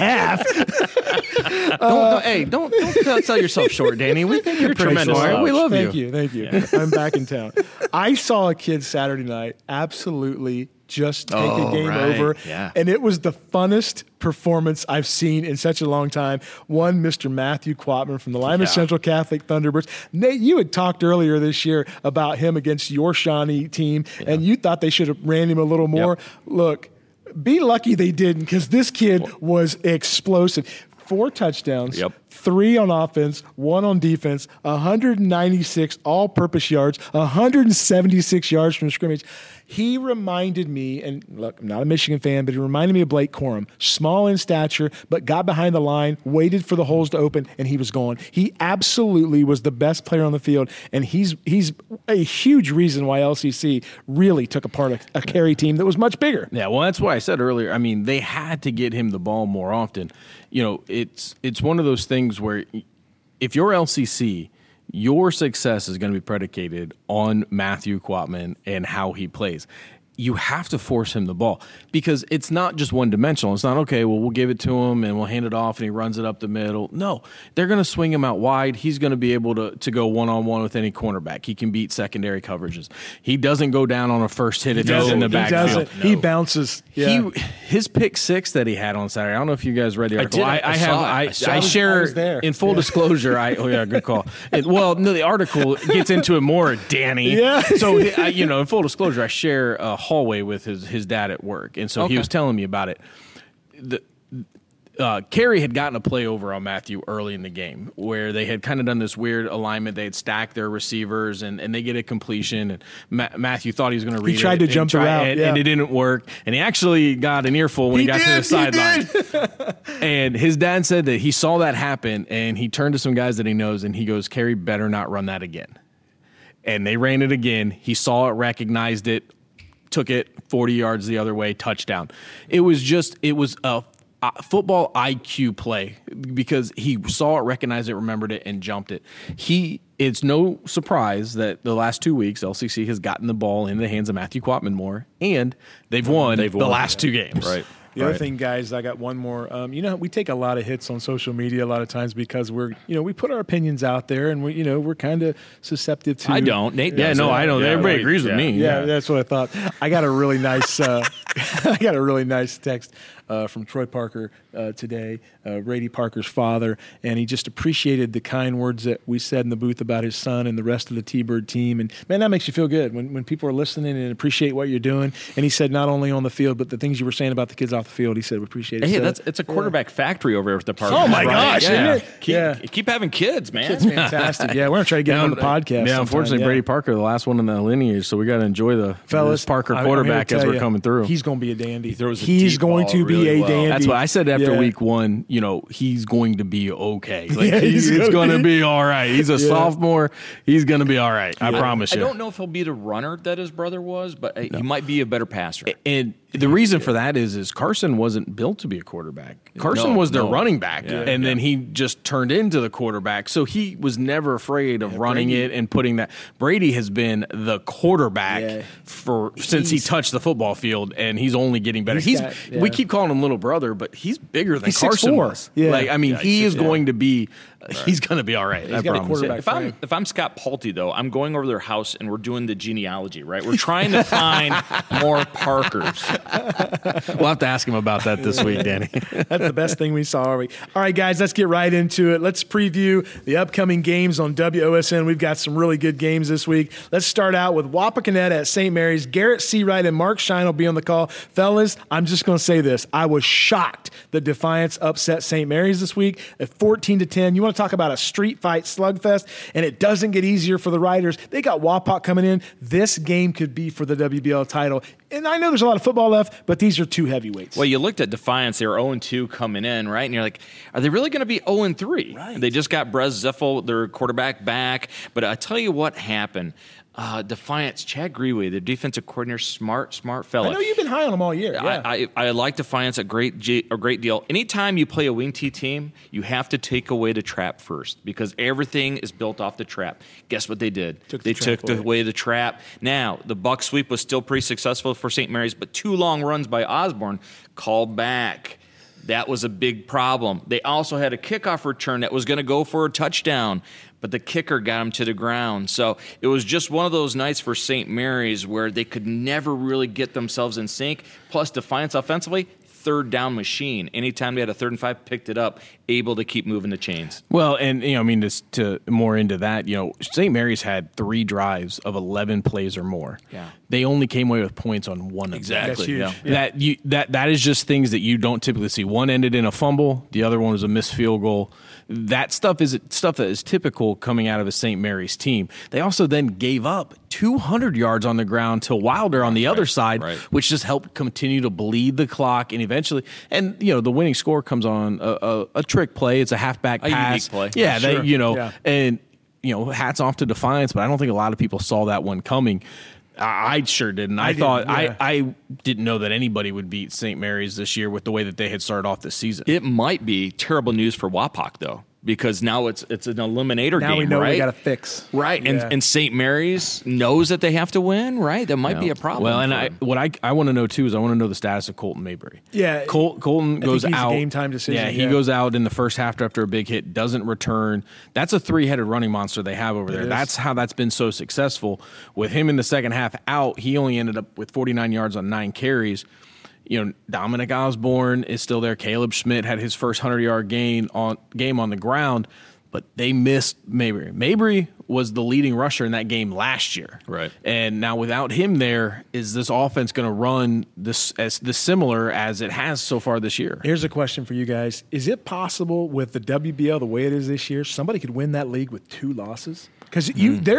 2.5. Don't sell yourself short, Danny. We think you're pretty Tremendous smart. slouch. We love Thank you. you. I'm back in town. I saw a kid Saturday night absolutely just take a game over. Yeah. And it was the funnest performance I've seen in such a long time. One, Mr. Matthew Quatman from the Lima Central Catholic Thunderbirds. Nate, you had talked earlier this year about him against your Shawnee team, and you thought they should have ran him a little more. Look, be lucky they didn't, because this kid was explosive. 4 touchdowns. 3 on offense, 1 on defense, 196 all-purpose yards, 176 yards from scrimmage. He reminded me, and look, I'm not a Michigan fan, but he reminded me of Blake Corum. Small in stature, but got behind the line, waited for the holes to open, and he was gone. He absolutely was the best player on the field, and he's a huge reason why LCC really took apart a Cary team that was much bigger. Yeah, well, that's why I said earlier. I mean, they had to get him the ball more often. It's one of those things where if you're LCC, your success is going to be predicated on Matthew Quatman and how he plays. You have to force him the ball because it's not just one-dimensional. It's not, okay, well, we'll give it to him and we'll hand it off and he runs it up the middle. No, they're going to swing him out wide. He's going to be able to go one-on-one with any cornerback. He can beat secondary coverages. He doesn't go down on a first hit if he's in the backfield. He bounces. Yeah. His pick 6 that he had on Saturday, I don't know if you guys read the article. I share, was there. in full disclosure, good call. The article gets into it more, Danny. Yeah. So, in full disclosure, I share a hallway with his dad at work, and so he was telling me about it. Cary had gotten a play over on Matthew early in the game where they had kind of done this weird alignment. They had stacked their receivers, and they get a completion, and Matthew thought he was going to read it. He tried to jump the route, and it didn't work, and he actually got an earful when he got to the sideline. And his dad said that he saw that happen, and he turned to some guys that he knows, and he goes, "Cary better not run that again." And they ran it again. He saw it, recognized it, took it 40 yards the other way, touchdown. It was a football IQ play because he saw it, recognized it, remembered it, and jumped it. It's no surprise that the last 2 weeks, LCC has gotten the ball in the hands of Matthew Quatman more, and they've won the last 2 games. Right. The other thing, guys, I got one more. We take a lot of hits on social media a lot of times because we put our opinions out there, and we're kind of susceptible to. I don't. Nate does. Yeah, no, I don't. Everybody agrees with me. Yeah, that's what I thought. I got a really nice, text from Troy Parker today, Brady Parker's father, and he just appreciated the kind words that we said in the booth about his son and the rest of the T-Bird team. And man, that makes you feel good when people are listening and appreciate what you're doing. And he said not only on the field, but the things you were saying about the kids off the field. He said we appreciate it. Hey, So, it's a quarterback factory over there with the Parker. Oh my gosh, Yeah. isn't it? Keep having kids, man. It's fantastic. Yeah, we're gonna try to get him on the podcast. Yeah, unfortunately, sometime. Brady Parker, the last one in the lineage, so we got to enjoy the Fellas, Parker I'm here to quarterback as tell we're you, coming through. He's going to be a dandy. throws a He's deep going ball to be really a well. dandy. That's what I said after Yeah. week one. He's going to be okay. Like, Yeah, he's he's gonna going to be- be all right. He's a sophomore. He's going to be all right. I promise I you. don't know if he'll be the runner that his brother was, but he might be a better passer. And the reason for that is Carson wasn't built to be a quarterback. Carson No, was their no. running back, Yeah, and then he just turned into the quarterback. So he was never afraid of running it and putting that. Brady has been the quarterback since he touched the football field, and he's only getting better. We keep calling him little brother, but he's bigger than He's Carson 6'4". was. Yeah. Like, I mean, he is going to be. He's going to be all right. I got a promise. quarterback. If I'm Scott Pulte, though, I'm going over their house and we're doing the genealogy, right? We're trying to find more Parkers. We'll have to ask him about that this week, Danny. That's the best thing we saw all week. All right, guys, let's get right into it. Let's preview the upcoming games on WOSN. We've got some really good games this week. Let's start out with Wapakoneta at St. Mary's. Garrett Seawright and Mark Shine will be on the call. Fellas, I'm just going to say this. I was shocked that Defiance upset St. Mary's this week at 14-10. You want to talk about a street fight slugfest, and it doesn't get easier for the Riders. They got Wapak coming in. This game could be for the WBL title. And I know there's a lot of football left, but these are two heavyweights. Well, you looked at Defiance; they were 0-2 coming in, right? And you're like, are they really going to be 0-3? Right. They just got Brez Ziffel, their quarterback, back. But I tell you what happened. Defiance, Chad Greenway, the defensive coordinator, smart fella. I know you've been high on them all year. Yeah. I like Defiance a great deal. Anytime you play a wing T team, you have to take away the trap first because everything is built off the trap. Guess what they did? They took away the trap. Now, the buck sweep was still pretty successful for St. Mary's, but 2 long runs by Osborne called back. That was a big problem. They also had a kickoff return that was going to go for a touchdown, but the kicker got him to the ground. So it was just one of those nights for St. Mary's where they could never really get themselves in sync. Plus, Defiance offensively, third down machine. Anytime they had a 3rd and 5, picked it up, able to keep moving the chains. Well, and just to more into that, St. Mary's had 3 drives of 11 plays or more. Yeah. They only came away with points on one of them. That's huge. That is just things that you don't typically see. One ended in a fumble, the other one was a missed field goal. That stuff is stuff that is typical coming out of a St. Mary's team. They also then gave up 200 yards on the ground to Wilder on the other side, which just helped continue to bleed the clock. And eventually, the winning score comes on a trick play. It's a halfback pass. Unique play. Yeah, Sure. and hats off to Defiance, but I don't think a lot of people saw that one coming. I sure didn't. I didn't know that anybody would beat St. Mary's this year with the way that they had started off this season. It might be terrible news for Wapak, though, because now it's an eliminator game, now we know right? we got to fix. Right, Yeah. and St. Mary's knows that they have to win, right? That might be a problem. Well, and for them. I want to know too is I want to know the status of Colton Mayberry. Yeah, Colton goes he's a out. game time decision, Yeah, he yeah. goes out in the first half after a big hit, doesn't return. That's a 3-headed running monster they have over there. is. That's how that's been so successful. With him in the second half out, he only ended up with 49 yards on 9 carries. Dominic Osborne is still there. Caleb Schmidt had his first 100-yard game on the ground. But they missed Mabry. Mabry was the leading rusher in that game last year. Right. And now without him there, is this offense going to run this similar as it has so far this year? Here's a question for you guys. Is it possible with the WBL the way it is this year, somebody could win that league with 2 losses? Because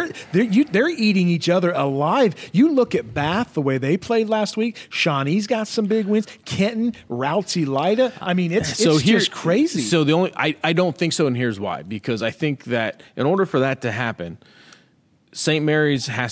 they're eating each other alive. You look at Bath, the way they played last week. Shawnee's got some big wins. Kenton, Routes, Elida. I mean, it's just crazy. So I don't think so, and here's why. Because I think that in order for that to happen, St. Mary's have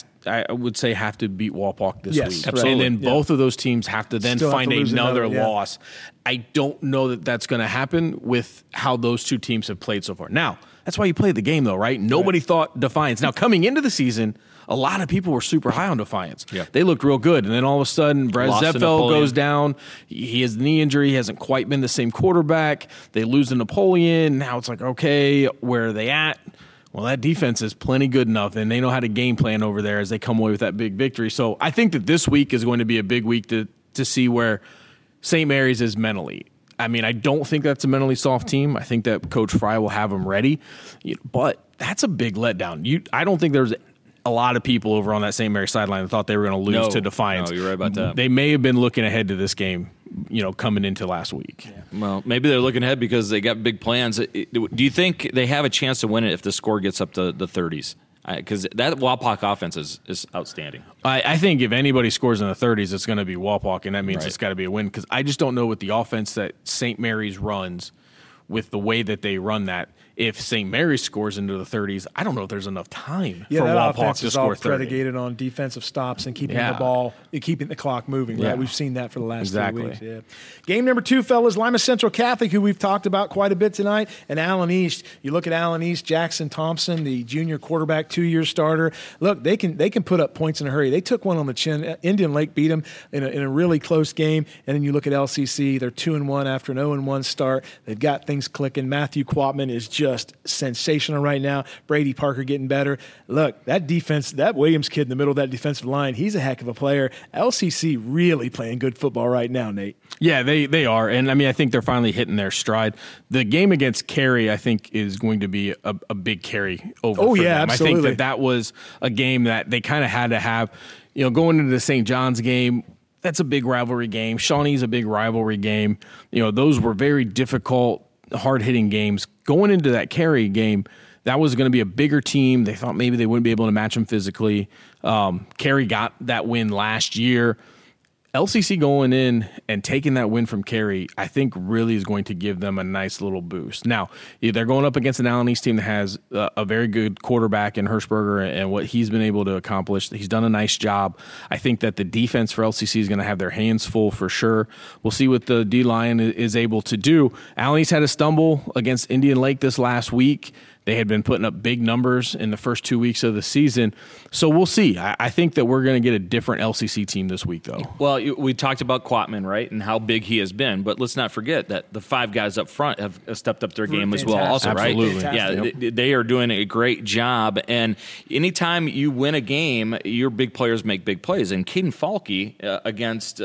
to beat Wapak this Yes, week. absolutely. And then both of those teams have to then Still have find to lose another another, loss. I don't know that that's going to happen with how those two teams have played so far. Now, that's why you play the game, though, right? Nobody thought Defiance. Now, coming into the season, a lot of people were super high on Defiance. Yeah. They looked real good. And then all of a sudden, Brad Lost to Zepfel Napoleon. goes down. He has a knee injury. He hasn't quite been the same quarterback. They lose to Napoleon. Now it's like, okay, where are they at? Well, that defense is plenty good enough, and they know how to game plan over there as they come away with that big victory. So I think that this week is going to be a big week to see where St. Mary's is mentally. I mean, I don't think that's a mentally soft team. I think that Coach Fry will have them ready. But that's a big letdown. I don't think there's a lot of people over on that St. Mary's sideline that thought they were going to lose to Defiance. No, you're right about that. They may have been looking ahead to this game, coming into last week. Yeah. Well, maybe they're looking ahead because they got big plans. Do you think they have a chance to win it if the score gets up to the 30s? Because that Wapak offense is outstanding. I think if anybody scores in the 30s, it's going to be Wapak, and that means Right. it's got to be a win. Because I just don't know with the offense that St. Mary's runs, with the way that they run that, if St. Mary's scores into the 30s, I don't know if there's enough time Yeah, for that Wapak offense to is all score 30. predicated on defensive stops and keeping Yeah. the ball, keeping the clock moving. Yeah. Right, we've seen that for the last Exactly. 2 weeks. Yeah. Game number 2, fellas, Lima Central Catholic, who we've talked about quite a bit tonight, and Allen East. You look at Allen East, Jackson Thompson, the junior quarterback, 2-year starter. Look, they can put up points in a hurry. They took one on the chin. Indian Lake beat them in a really close game. And then you look at LCC, they're 2-1 after an 0-1 start. They've got things clicking. Matthew Quatman is just sensational right now. Brady Parker getting better. Look, that defense, that Williams kid in the middle of that defensive line, he's a heck of a player. LCC really playing good football right now, Nate. Yeah, they are. And, I mean, I think they're finally hitting their stride. The game against Cary, I think, is going to be a big carry over for yeah, them. absolutely. I think that was a game that they kind of had to have. Going into the St. John's game, that's a big rivalry game. Shawnee's a big rivalry game. Those were very difficult, hard-hitting games. Going into that Cary game, that was going to be a bigger team. They thought maybe they wouldn't be able to match them physically. Cary got that win last year. LCC going in and taking that win from Cary, I think really is going to give them a nice little boost. Now, they're going up against an Allen East team that has a very good quarterback in Hirschberger and what he's been able to accomplish. He's done a nice job. I think that the defense for LCC is going to have their hands full for sure. We'll see what the D-line is able to do. Allen East had a stumble against Indian Lake this last week. They had been putting up big numbers in the first 2 weeks of the season. So we'll see. I think that we're going to get a different LCC team this week, though. Well, we talked about Quatman, right, and how big he has been. But let's not forget that the 5 guys up front have stepped up their game as well also, Absolutely. right? Fantastic. Yeah, they are doing a great job. And anytime you win a game, your big players make big plays. And Caden Falke against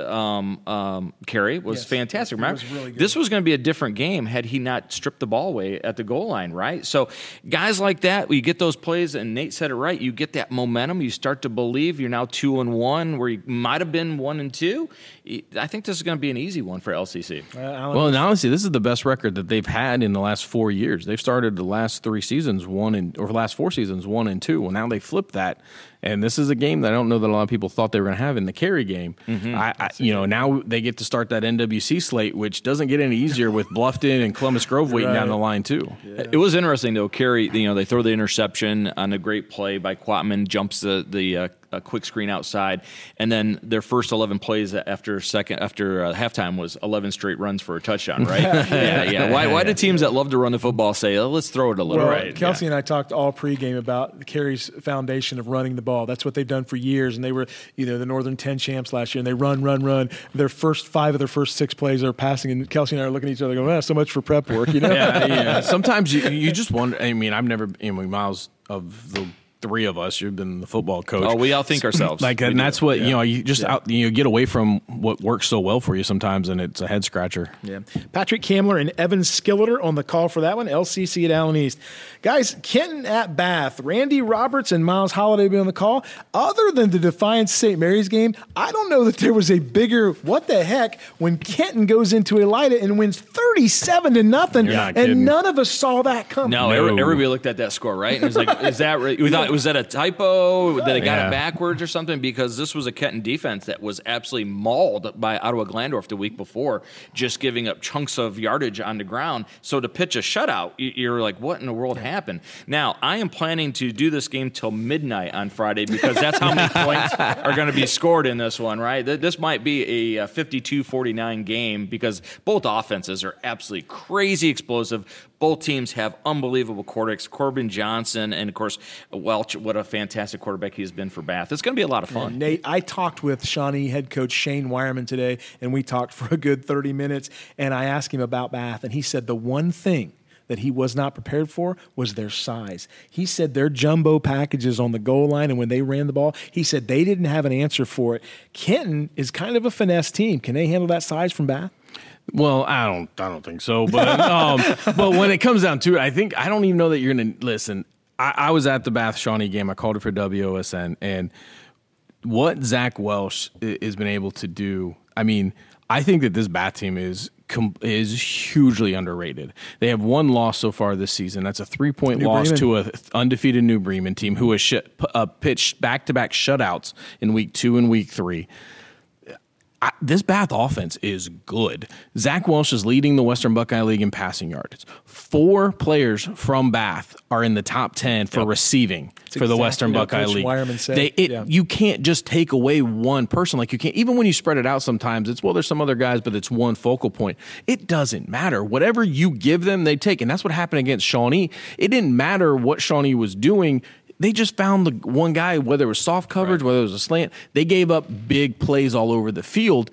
Cary was fantastic. He Remember? was really good. This was going to be a different game had he not stripped the ball away at the goal line, right? So guys like that, you get those plays, and Nate said it right, you get that momentum. You start to believe you're now 2-1, where you might have been 1-2. I think this is going to be an easy one for LCC. Well, and honestly, this is the best record that they've had in the last 4 years. They've started the last 3 seasons or the last 4 seasons 1-2. Well, now they flipped that, and this is a game that I don't know that a lot of people thought they were going to have in the Cary game. Now they get to start that NWC slate, which doesn't get any easier with Bluffton and Columbus Grove waiting down the line too. Yeah. It was interesting though. Cary, they throw the interception on a great play by Quatman, jumps the quick screen outside, and then their first 11 plays after halftime was 11 straight runs for a touchdown. Right? yeah. Why do teams that love to run the football say, let's throw it a little? Well, Right. Kelsey and I talked all pregame about Cary's foundation of running the ball. That's what they've done for years, and they were the Northern 10 champs last year, and they run. Their first 5 of their first 6 plays are passing, and Kelsey and I are looking at each other going, so much for prep work, Yeah. Sometimes you just wonder. I mean, I've never, Miles, of the 3 of us, you've been the football coach. Oh, we outthink ourselves. And that's what you just you get away from what works so well for you sometimes, and it's a head scratcher. Yeah. Patrick Kamler and Evan Skilleter on the call for that one. LCC at Allen East. Guys, Kenton at Bath. Randy Roberts and Miles Holliday be on the call. Other than the Defiance St. Mary's game, I don't know that there was a bigger what the heck when Kenton goes into Elida and wins 37-0. You're not And kidding. none of us saw that coming. No, everybody looked at that score, right? And it was like, is that right? We thought, was that a typo? That they got it backwards or something? Because this was a Kenton defense that was absolutely mauled by Ottawa Glandorf the week before, just giving up chunks of yardage on the ground. So to pitch a shutout, you're like, what in the world happened? Now, I am planning to do this game till midnight on Friday because that's how many points are going to be scored in this one, right? This might be a 52-49 game because both offenses are absolutely crazy explosive. Both teams have unbelievable quarterbacks. Corbin Johnson and, of course, Welch, what a fantastic quarterback he has been for Bath. It's going to be a lot of fun. Nate, I talked with Shawnee head coach Shane Wireman today, and we talked for a good 30 minutes, and I asked him about Bath, and he said the one thing that he was not prepared for was their size. He said their jumbo packages on the goal line and when they ran the ball, he said they didn't have an answer for it. Kenton is kind of a finesse team. Can they handle that size from Bath? Well, I don't think so. But but when it comes down to it, I don't even know that you're going to listen. I was at the Bath Shawnee game. I called it for WOSN, and what Zach Welch has been able to do. I mean, I think that this Bath team is hugely underrated. They have one loss so far this season. That's a 3-point loss Bremen. to an undefeated New Bremen team who has pitched back-to-back shutouts in week 2 and week 3. This Bath offense is good. Zach Welch is leading the Western Buckeye League in passing yards. 4 players from Bath are in the top 10 for receiving for the Western Buckeye Coach League. Wireman said. You can't just take away one person. Like you can't, even when you spread it out sometimes, it's, well, there's some other guys, but it's one focal point. It doesn't matter. Whatever you give them, they take. And that's what happened against Shawnee. It didn't matter what Shawnee was doing. They just found the one guy, whether it was soft coverage, whether it was a slant. They gave up big plays all over the field,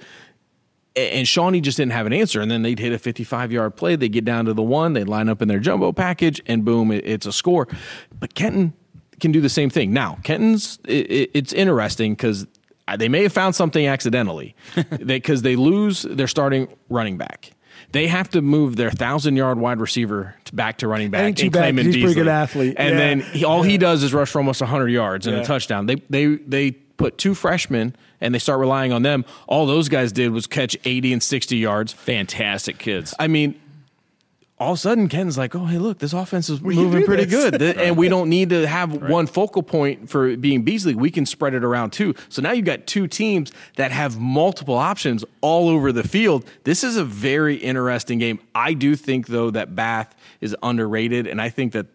and Shawnee just didn't have an answer. And then they'd hit a 55-yard play. They'd get down to the 1. They'd line up in their jumbo package, and boom, it's a score. But Kenton can do the same thing. Now, Kenton's it's interesting because they may have found something accidentally because they lose their starting running back. They have to move their 1,000-yard wide receiver back to running back. Ain't too bad. He's a pretty good athlete. And then he does is rush for almost 100 yards and a touchdown. They put 2 freshmen, and they start relying on them. All those guys did was catch 80 and 60 yards. Fantastic kids. I mean, all of a sudden, Ken's like, oh, hey, look, this offense is moving pretty good. And we don't need to have one focal point for being Beasley. We can spread it around, too. So now you've got 2 teams that have multiple options all over the field. This is a very interesting game. I do think, though, that Bath is underrated, and I think that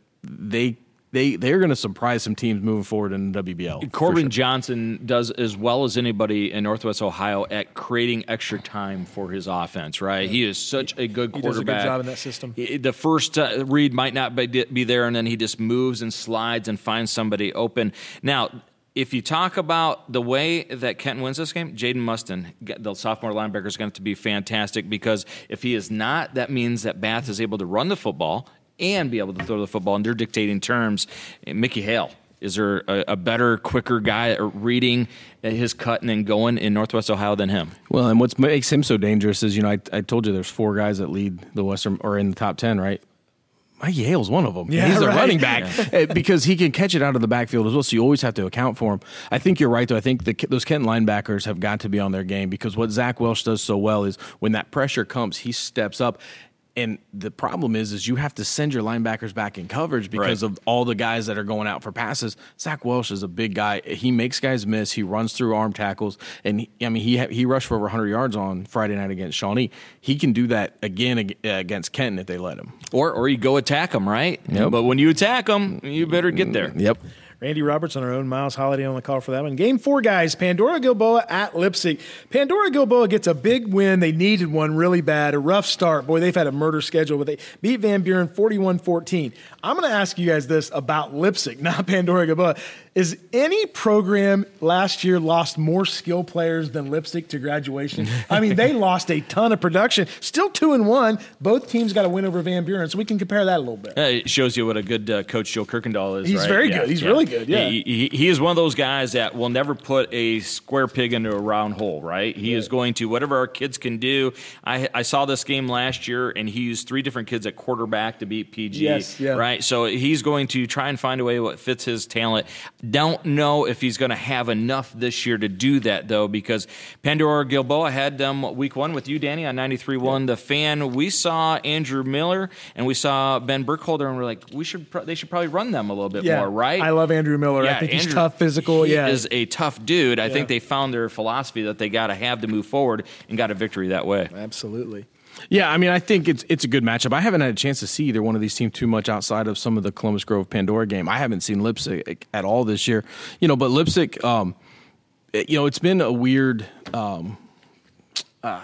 they're going to surprise some teams moving forward in the WBL. Corbin Johnson does as well as anybody in Northwest Ohio at creating extra time for his offense, right? He is such a good quarterback. He does a good job in that system. The first read might not be there, and then he just moves and slides and finds somebody open. Now, if you talk about the way that Kenton wins this game, Jaden Mustin, the sophomore linebacker, is going to be fantastic because if he is not, that means that Bath is able to run the football and be able to throw the football in their dictating terms. Mickey Hale, is there a better, quicker guy at reading his cut and then going in Northwest Ohio than him? Well, and what makes him so dangerous is, I told you there's 4 guys that lead the Western or in the top 10, right? Mikey Hale's one of them. Yeah, he's a running back because he can catch it out of the backfield as well, so you always have to account for him. I think you're right, though. I think those Kenton linebackers have got to be on their game because what Zach Welch does so well is when that pressure comes, he steps up. And the problem is you have to send your linebackers back in coverage because of all the guys that are going out for passes. Zach Welch is a big guy. He makes guys miss. He runs through arm tackles. And, he rushed for over 100 yards on Friday night against Shawnee. He can do that again against Kenton if they let him. Or you go attack him, right? Yep. But when you attack him, you better get there. Yep. Randy Roberts on our own Miles Holiday on the call for that one. Game 4, guys. Pandora Gilboa at Leipzig. Pandora Gilboa gets a big win. They needed one really bad. A rough start. Boy, they've had a murder schedule, but they beat Van Buren 41-14. I'm going to ask you guys this about Leipzig, not Pandora Gilboa. Is any program last year lost more skill players than Leipzig to graduation? I mean, they lost a ton of production. Still 2-1. Both teams got a win over Van Buren, so we can compare that a little bit. It shows you what a good coach Joe Kirkendall is. He's right? very good. He's really good. Yeah, he is one of those guys that will never put a square pig into a round hole. Right? He is going to whatever our kids can do. I saw this game last year, and he used 3 different kids at quarterback to beat PG. Yes, yeah. Right. So he's going to try and find a way what fits his talent. Don't know if he's going to have enough this year to do that, though, because Pandora Gilboa had week 1 with you, Danny, on 93.1 The Fan. We saw Andrew Miller and we saw Ben Burkholder, and we're like, they should probably run them a little bit more, right? I love Andrew Miller. I think he's tough, physical. He is a tough dude. I think they found their philosophy that they got to have to move forward and got a victory that way. Absolutely. Yeah, I think it's a good matchup. I haven't had a chance to see either one of these teams too much outside of some of the Columbus Grove Pandora game. I haven't seen Leipzig at all this year. But Leipzig, it's been a weird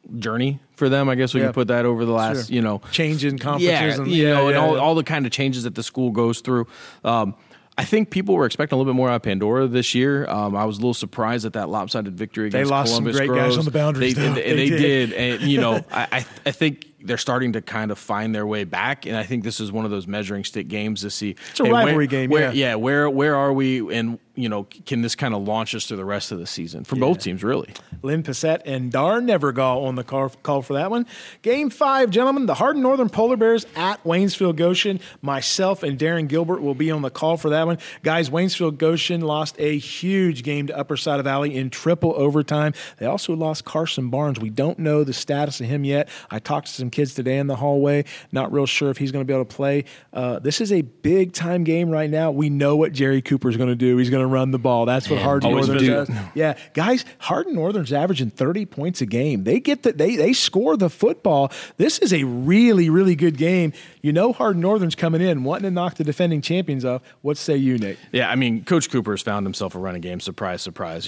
journey for them. I guess we can put that over the last, change in conferences. And all the kind of changes that the school goes through. I think people were expecting a little bit more out of Pandora this year. I was a little surprised at that lopsided victory against Columbus. They lost some great guys on the boundaries. They did. And, I think they're starting to kind of find their way back. And I think this is one of those measuring stick games to see. It's a rivalry game, where are we? And, can this kind of launch us through the rest of the season for both teams, really? Lynn Passett and Dar Nevergall on the call for that one. Game 5, gentlemen, the Hardin Northern Polar Bears at Waynesville Goshen. Myself and Darren Gilbert will be on the call for that one. Guys, Waynesville Goshen lost a huge game to Upper Side of Valley in triple overtime. They also lost Carson Barnes. We don't know the status of him yet. I talked to some kids today in the hallway. Not real sure if he's going to be able to play. This is a big-time game right now. We know what Jerry Cooper is going to do. He's going to run the ball. That's what Hardin Northern does. Yeah, guys, Hardin Northern's averaging 30 points a game. They score the football. This is a really, really good game. Hardin Northern's coming in wanting to knock the defending champions off. What say you, Nate? Yeah, I mean, Coach Cooper has found himself a running game. Surprise, surprise.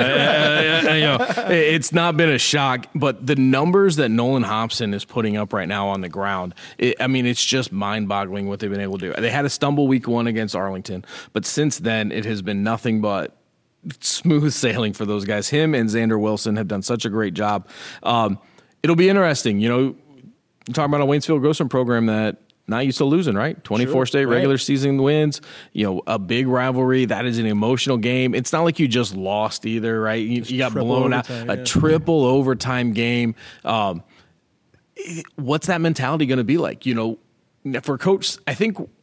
It's not been a shock, but the numbers that Nolan Hobson is putting up right now on the ground, it's just mind-boggling what they've been able to do. They had a stumble week 1 against Arlington, but since then it has been nothing but smooth sailing for those guys. Him and Xander Wilson have done such a great job. It'll be interesting. You're talking about a Waynesville Goshen program that not used to losing, right? 24 state regular season wins, a big rivalry. That is an emotional game. It's not like you just lost either, right? You got blown out. A triple overtime game. What's that mentality going to be like? For Coach, I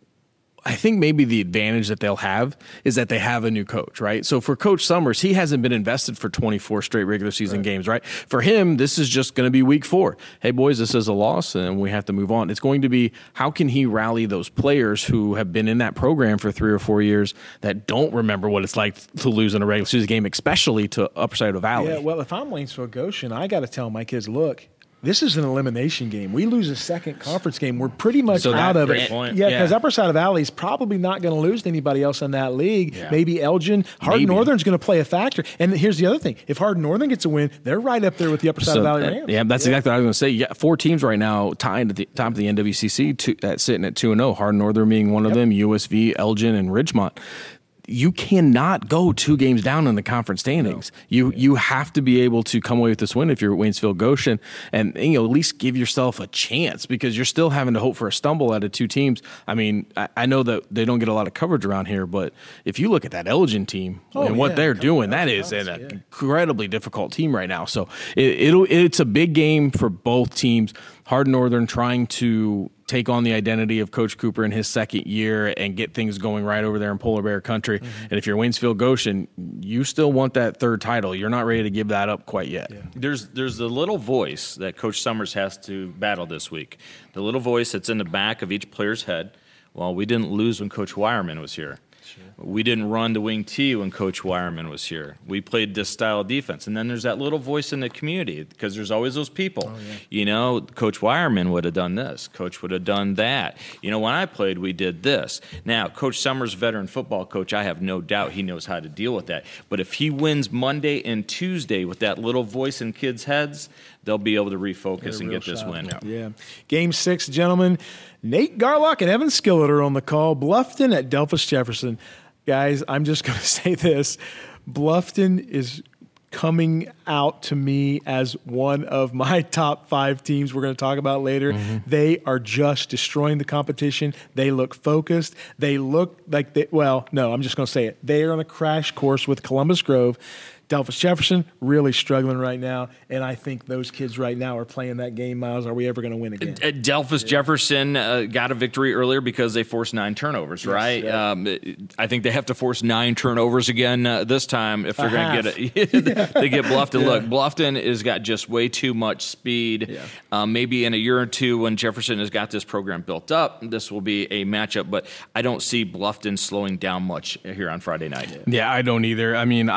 think maybe the advantage that they'll have is that they have a new coach, right? So for Coach Summers, he hasn't been invested for 24 straight regular season games, right? For him, this is just going to be week 4. Hey, boys, this is a loss, and we have to move on. It's going to be how can he rally those players who have been in that program for 3 or 4 years that don't remember what it's like to lose in a regular season game, especially to Upper Side of the Valley. Yeah, well, if I'm Waynesville Goshen, I got to tell my kids, look, this is an elimination game. We lose a second conference game, we're pretty much out of it. Point. Yeah, because Upper Side of Valley is probably not going to lose to anybody else in that league. Yeah. Maybe Elgin. Hardin Northern's going to play a factor. And here's the other thing. If Hardin Northern gets a win, they're right up there with the Upper Side of Valley Rams. Yeah, that's exactly what I was going to say. You got 4 teams right now tied at the top of the NWCC sitting at 2-0. Hardin Northern being one of them, USV, Elgin, and Ridgemont. You cannot go 2 games down in the conference standings. No. You have to be able to come away with this win if you're at Waynesville Goshen and at least give yourself a chance because you're still having to hope for a stumble out of 2 teams. I mean, I know that they don't get a lot of coverage around here, but if you look at that Elgin team and what they're doing, that is an incredibly difficult team right now. So it's a big game for both teams. Hardin Northern trying to take on the identity of Coach Cooper in his second year and get things going right over there in Polar Bear country. Mm-hmm. And if you're Waynesville Goshen, you still want that 3rd title. You're not ready to give that up quite yet. Yeah. There's the little voice that Coach Summers has to battle this week. The little voice that's in the back of each player's head. Well, we didn't lose when Coach Wireman was here. Sure. We didn't run the wing T when Coach Wireman was here. We played this style of defense. And then there's that little voice in the community because there's always those people. Oh, yeah. Coach Wireman would have done this. Coach would have done that. When I played, we did this. Now, Coach Summers, veteran football coach, I have no doubt he knows how to deal with that. But if he wins Monday and Tuesday with that little voice in kids' heads, they'll be able to refocus and get this win. Yeah. Game 6, gentlemen. Nate Garlock and Evan Skillett are on the call. Bluffton at Delphus Jefferson. Guys, I'm just going to say this. Bluffton is coming out to me as one of my top 5 teams we're going to talk about later. Mm-hmm. They are just destroying the competition. They look focused. They look like I'm just going to say it. They are on a crash course with Columbus Grove. Delphus Jefferson really struggling right now, and I think those kids right now are playing that game, Miles. Are we ever going to win again? Delphus Jefferson got a victory earlier because they forced 9 turnovers, right? Yeah. I think they have to force 9 turnovers again this time if they're going to get it. They get Bluffton. Yeah. Look, Bluffton has got just way too much speed. Yeah. Maybe in a year or 2 when Jefferson has got this program built up, this will be a matchup, but I don't see Bluffton slowing down much here on Friday night. Yeah, I don't either. I mean,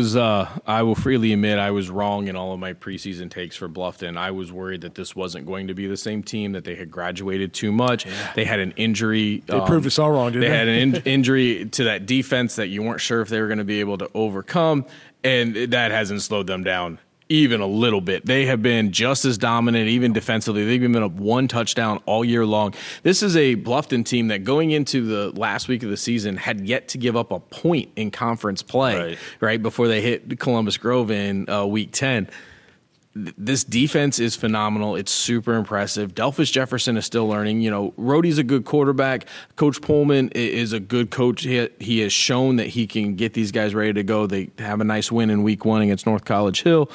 I will freely admit I was wrong in all of my preseason takes for Bluffton. I was worried that this wasn't going to be the same team, that they had graduated too much. Yeah. They had an injury. They proved us all wrong, didn't they? They had an injury to that defense that you weren't sure if they were going to be able to overcome, and that hasn't slowed them down even a little bit. They have been just as dominant, even defensively. They've even been up 1 touchdown all year long. This is a Bluffton team that going into the last week of the season had yet to give up a point in conference play, right before they hit Columbus Grove in week 10. This defense is phenomenal. It's super impressive. Delphus Jefferson is still learning. You know, Rhodey's a good quarterback. Coach Pullman is a good coach. He has shown that he can get these guys ready to go. They have a nice win in week 1 against North College Hill.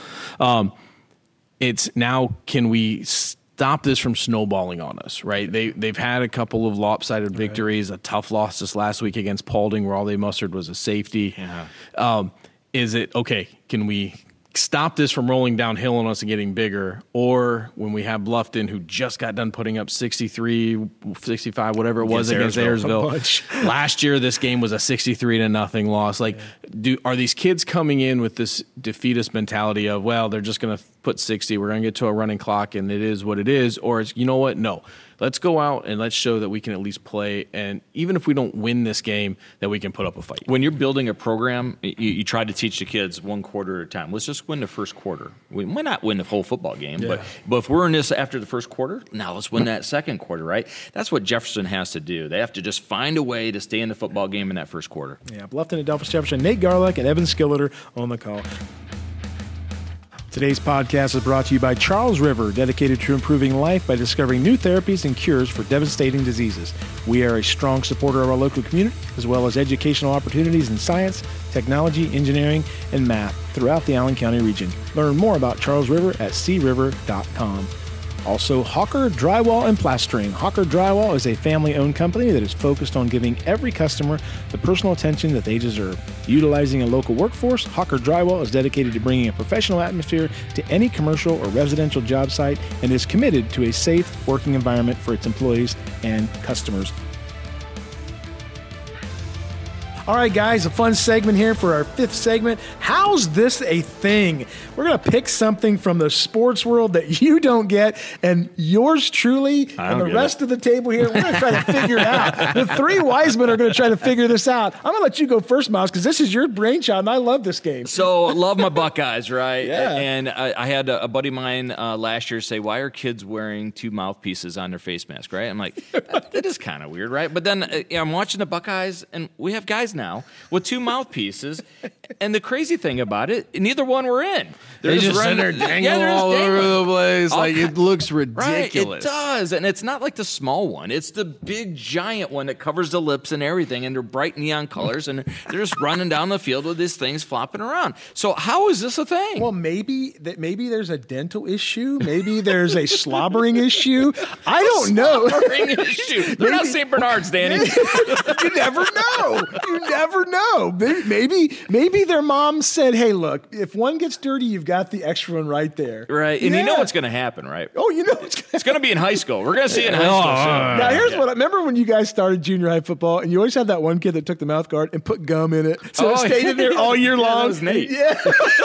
It's now, can we stop this from snowballing on us, right? They've had a couple of lopsided victories, a tough loss this last week against Paulding where all they mustered was a safety. Yeah. Is it, okay, can we stop this from rolling downhill on us and getting bigger? Or when we have Bluffton, who just got done putting up 63, 65, whatever it was against Ayersville. Last year, this game was a 63-0 loss. Like, are these kids coming in with this defeatist mentality of, well, they're just going to put 60, we're going to get to a running clock, and it is what it is? Or it's, you know what? No. Let's go out and let's show that we can at least play, and even if we don't win this game, that we can put up a fight. When you're building a program, you try to teach the kids 1 quarter at a time. Let's just win the first quarter. We might not win the whole football game, but if we're in this after the first quarter, now let's win that second quarter, right? That's what Jefferson has to do. They have to just find a way to stay in the football game in that first quarter. Yeah, Bluffton and Delphus Jefferson, Nate Garlick and Evan Skilleter on the call. Today's podcast is brought to you by Charles River, dedicated to improving life by discovering new therapies and cures for devastating diseases. We are a strong supporter of our local community, as well as educational opportunities in science, technology, engineering, and math throughout the Allen County region. Learn more about Charles River at criver.com. Also, Hawker Drywall and Plastering. Hawker Drywall is a family-owned company that is focused on giving every customer the personal attention that they deserve. Utilizing a local workforce, Hawker Drywall is dedicated to bringing a professional atmosphere to any commercial or residential job site and is committed to a safe working environment for its employees and customers. All right, guys, a fun segment here for our 5th segment. How's this a thing? We're going to pick something from the sports world that you don't get, and yours truly and the rest of the table here, we're going to try to figure it out. The 3 wise men are going to try to figure this out. I'm going to let you go first, Miles, because this is your brainchild, and I love this game. So, love my Buckeyes, right? Yeah. And I had a buddy of mine last year say, why are kids wearing 2 mouthpieces on their face mask, right? I'm like, that is kind of weird, right? But then I'm watching the Buckeyes, and we have guys now with 2 mouthpieces, and the crazy thing about it, neither one were in. They just sit there dangling all over the place. Like, it looks ridiculous. Right, it does, and it's not like the small one. It's the big, giant one that covers the lips and everything, and they're bright neon colors, and they're just running down the field with these things flopping around. So how is this a thing? Well, maybe there's a dental issue. Maybe there's a slobbering issue. I don't know. Slobbering issue. They're not St. Bernards, Danny. You never know. You never know. Maybe their mom said, hey, look, if one gets dirty, you've got the extra one right there. Right. And you know what's going to happen, right? Oh, you know it's going to be in high school. We're going to see it in high school soon. Now, here's what I remember when you guys started junior high football, and you always had that one kid that took the mouth guard and put gum in it. So it stayed in there all year long. That was Nate. Yeah.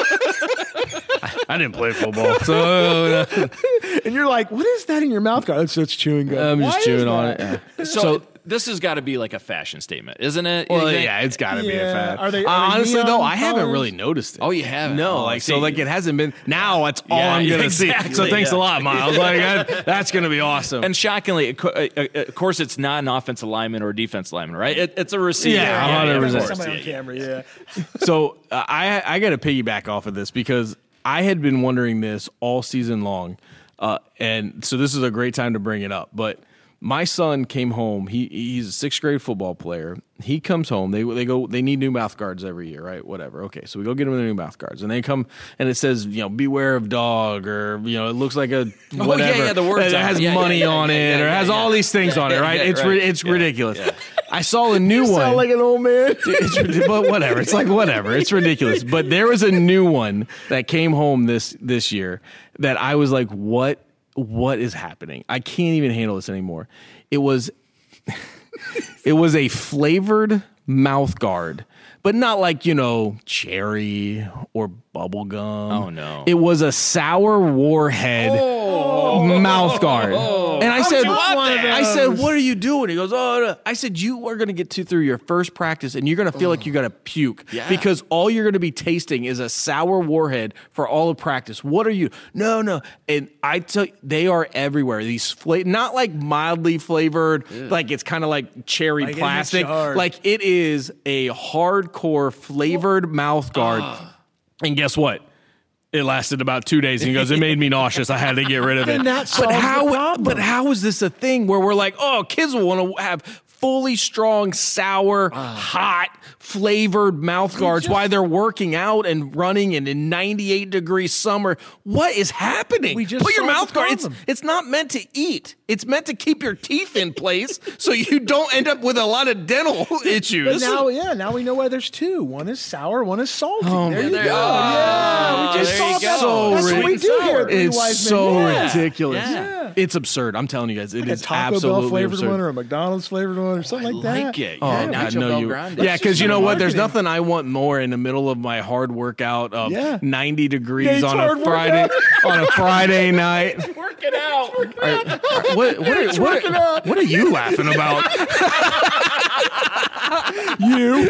I didn't play football. So, and you're like, what is that in your mouth guard? It's chewing gum. I'm just chewing on it. Yeah. So this has got to be like a fashion statement, isn't it? Well, yeah, it's got to be a fashion. Are they honestly, though, I colors? haven't really noticed it. Oh, you haven't? No, so it hasn't been. Now that's all I'm going to see. So thanks a lot, Miles. That's going to be awesome. And shockingly, of course, it's not an offensive lineman or a defense lineman, right? It's a receiver. Yeah, 100%. Somebody on camera, yeah. So I got to piggyback off of this because I had been wondering this all season long, and so this is a great time to bring it up. But my son came home. He's a 6th grade football player. He comes home. They need new mouth guards every year, right? Whatever. Okay, so we go get him the new mouth guards, and they come and it says, beware of dog, or it looks like a whatever. Yeah, the words that has money on it, or has all these things on it, right? It's ridiculous. Yeah. I saw a new one. Sound like an old man. But whatever. It's like whatever. It's ridiculous. But there was a new one that came home this year that I was like, what is happening? I can't even handle this anymore. It was a flavored mouth guard, but not like, cherry or bubble gum. Oh, no. It was a sour warhead mouth guard. And I said, those? what are you doing? He goes, oh, no. I said, you are going to get through your first practice and you're going to feel like you're going to puke because all you're going to be tasting is a sour warhead for all of practice. What are you? No. And I tell you, they are everywhere. These not like mildly flavored, like it's kind of like cherry Like plastic. hard. Like it is a hardcore flavored mouth guard. And guess what? It lasted about 2 days. And he goes, it made me nauseous. I had to get rid of it. And that solves the problem. But how is this a thing where we're like, oh, kids will want to have fully strong, sour, hot, flavored mouth guards while they're working out and running in a 98-degree summer? What is happening? We just Put your solved mouth the guard. problem. It's not meant to eat. It's meant to keep your teeth in place so you don't end up with a lot of dental issues. But now we know why there's two. One is sour, one is salty. Oh, there you man. go. Yeah, we just there you solved go. that. So That's what we do here at Three It's Wise so Men. Yeah. ridiculous. Yeah. It's absurd. I'm telling you guys, it Like a is Taco Bell absolutely flavored absurd. one or a McDonald's flavored one or something like that. like it. Oh, Yeah, God, Nacho no, Bell you. Grande. Yeah, because you know what? There's marketing. nothing I want more in the middle of my hard workout of Yeah. 90 degrees Gates on a hard Friday on a Friday night. Working out. What are you laughing about? You.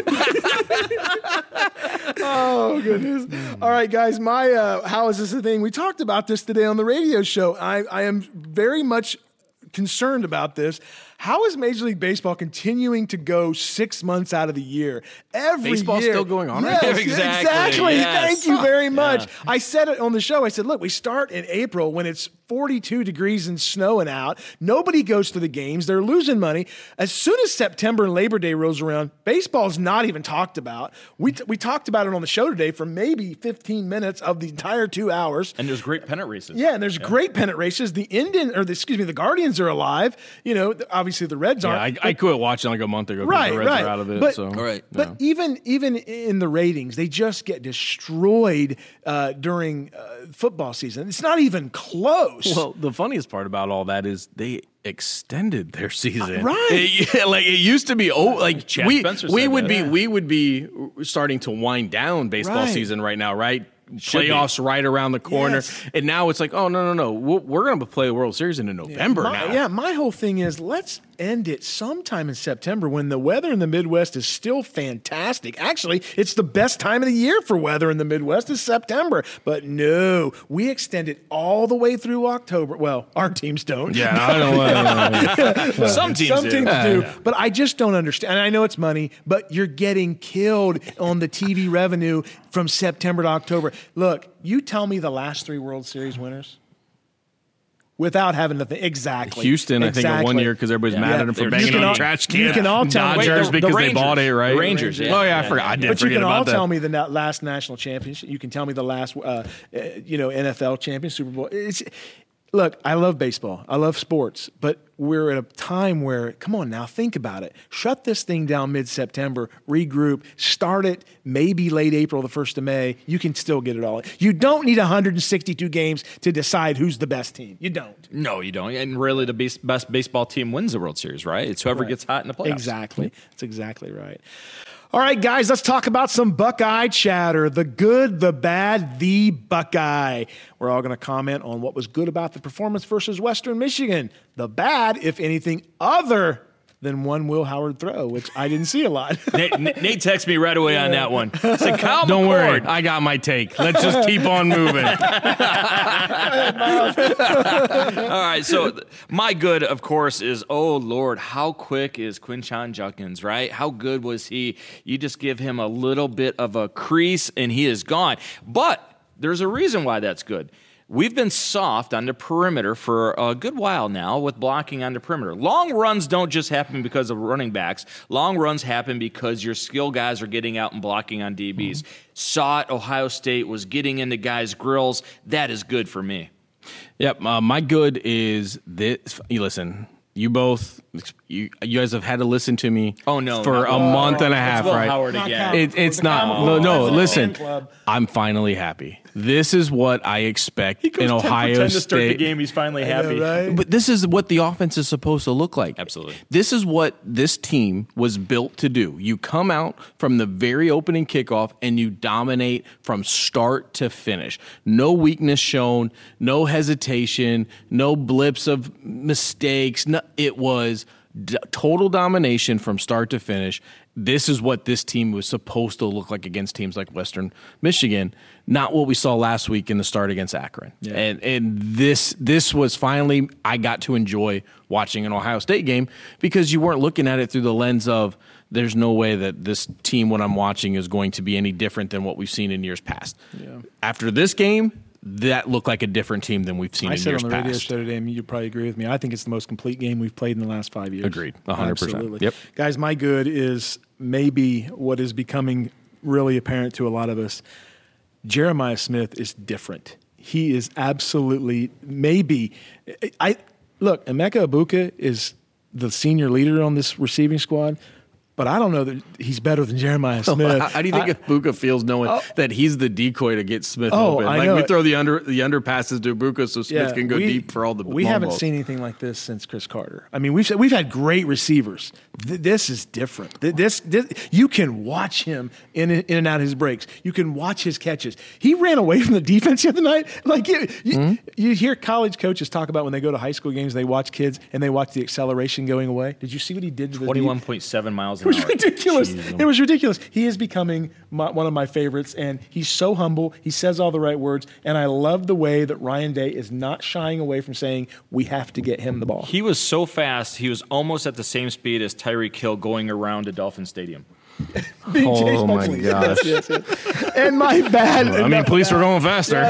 Oh, goodness. All right, guys. My how is this a thing? We talked about this today on the radio show. I am very much concerned about this. How is Major League Baseball continuing to go 6 months out of the year? Every Baseball's year. still going on Yes, right now? Exactly, yes. Thank you very much. I said it on the show. I said, look, we start in April when it's 42 degrees and snowing out. Nobody goes to the games. They're losing money. As soon as September and Labor Day rolls around, baseball's not even talked about. We talked about it on the show today for maybe 15 minutes of the entire 2 hours. And there's great pennant races. Yeah, and there's great pennant races. The Guardians are alive. You know, obviously the Reds Yeah, aren't. I quit watching like a month ago because the Reds are out of it. But even in the ratings, they just get destroyed during football season. It's not even close. Well, the funniest part about all that is they extended their season. Right. It used to be Chad we Spencer would said be we would be starting to wind down baseball Right. season right now, right? Should be. Playoffs right around the corner, Yes. and now it's like, oh no, we're going to play the World Series in November now. Yeah, my whole thing is let's end it sometime in September when the weather in the Midwest is still fantastic. Actually, it's the best time of the year for weather in the Midwest is September. But no, we extend it all the way through October. Well, our teams don't. Yeah, I don't. Some teams do, but I just don't understand. And I know it's money, but you're getting killed on the TV revenue from September to October. Look, you tell me the last 3 World Series winners without having to think. Exactly. Houston, I think, at 1 year because everybody's mad at him for You banging can on all- the trash can. you can all tell me- Dodgers Wait, because the they bought it, right? The Rangers, yeah. Oh yeah, I forgot. I did But you forget can all about that. tell me the last national championship. You can tell me the last, NFL champion, Super Bowl. Look, I love baseball. I love sports, but we're at a time where, come on now, think about it. Shut this thing down mid-September, regroup, start it maybe late April, the 1st of May. You can still get it all. You don't need 162 games to decide who's the best team. You don't. No, you don't. And really, the best baseball team wins the World Series, right? It's whoever gets hot in the playoffs. Exactly. That's exactly right. All right, guys, let's talk about some Buckeye chatter. The good, the bad, the Buckeye. We're all going to comment on what was good about the performance versus Western Michigan. The bad, if anything other than one Will Howard throw, which I didn't see a lot. Nate texted me right away on that one. He said, Kyle Don't worry, McCord. I got my take. Let's just keep on moving. All right, so my good, of course, is, oh, Lord, how quick is Quinshon Judkins, right? How good was he? You just give him a little bit of a crease, and he is gone. But there's a reason why that's good. We've been soft on the perimeter for a good while now with blocking on the perimeter. Long runs don't just happen because of running backs. Long runs happen because your skill guys are getting out and blocking on DBs. Saw it, Ohio State was getting into guys' grills. That is good for me. Yep, my good is this. You listen, you both You guys have had to listen to me Oh, no, for not a Will month and a Howard. half, It's Will right? Howard Not again. count. It's The not. comical No, fan listen. club. I'm finally happy. This is what I expect in Ohio to start the State. game. He's finally I know, happy. right? But this is what the offense is supposed to look like. Absolutely. This is what this team was built to do. You come out from the very opening kickoff and you dominate from start to finish. No weakness shown, no hesitation, no blips of mistakes. No, it was total domination from start to finish. This is what this team was supposed to look like against teams like Western Michigan, not what we saw last week in the start against Akron. Yeah. And this was finally, I got to enjoy watching an Ohio State game because you weren't looking at it through the lens of there's no way that this team, when I'm watching, is going to be any different than what we've seen in years past. Yeah. After this game, that looked like a different team than we've seen I in said years on the radio past. show today, and you probably agree with me. I think it's the most complete game we've played in the last 5 years. Agreed. 100%. Absolutely. Yep. Guys, my good is maybe what is becoming really apparent to a lot of us. Jeremiah Smith is different. He is absolutely maybe. Look, Emeka Ibuka is the senior leader on this receiving squad. But I don't know that he's better than Jeremiah Smith. How do you think Ibuka feels knowing that he's the decoy to get Smith open? I Like know we it. throw the underpasses to Ibuka so Smith can go deep for all the We long haven't balls. seen anything like this since Chris Carter. I mean, we've had great receivers. This is different. This you can watch him in and out of his breaks. You can watch his catches. He ran away from the defense the other night. Like you hear college coaches talk about when they go to high school games, they watch kids and they watch the acceleration going away. Did you see what he did to the 21.7 miles It an was hour. ridiculous. Jeez. It was ridiculous. He is becoming one of my favorites, and he's so humble. He says all the right words, and I love the way that Ryan Day is not shying away from saying, we have to get him the ball. He was so fast, he was almost at the same speed as Tyreek Hill going around a Dolphin Stadium. Being Oh, chased by my police. gosh. Yes. And my bad. I mean, police were going faster.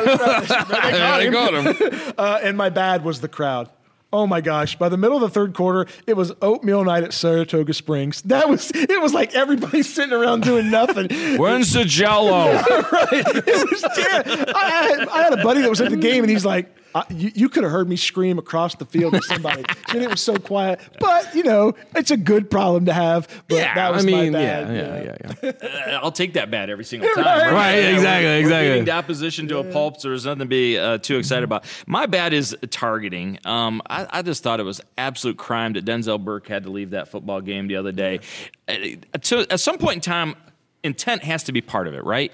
They got him. And my bad was the crowd. Oh my gosh! By the middle of the third quarter, it was oatmeal night at Saratoga Springs. It was like everybody sitting around doing nothing. When's the Jello? Right? It was terrible. I had a buddy that was at the game, and he's like, "You could have heard me scream across the field to somebody." And it was so quiet. But it's a good problem to have. But that was my bad. Yeah. I'll take that bat every single time. Right, exactly. We're beating the opposition to a pulp, so there's nothing to be too excited about. My bad is targeting. I just thought it was absolute crime that Denzel Burke had to leave that football game the other day. So at some point in time, intent has to be part of it, right?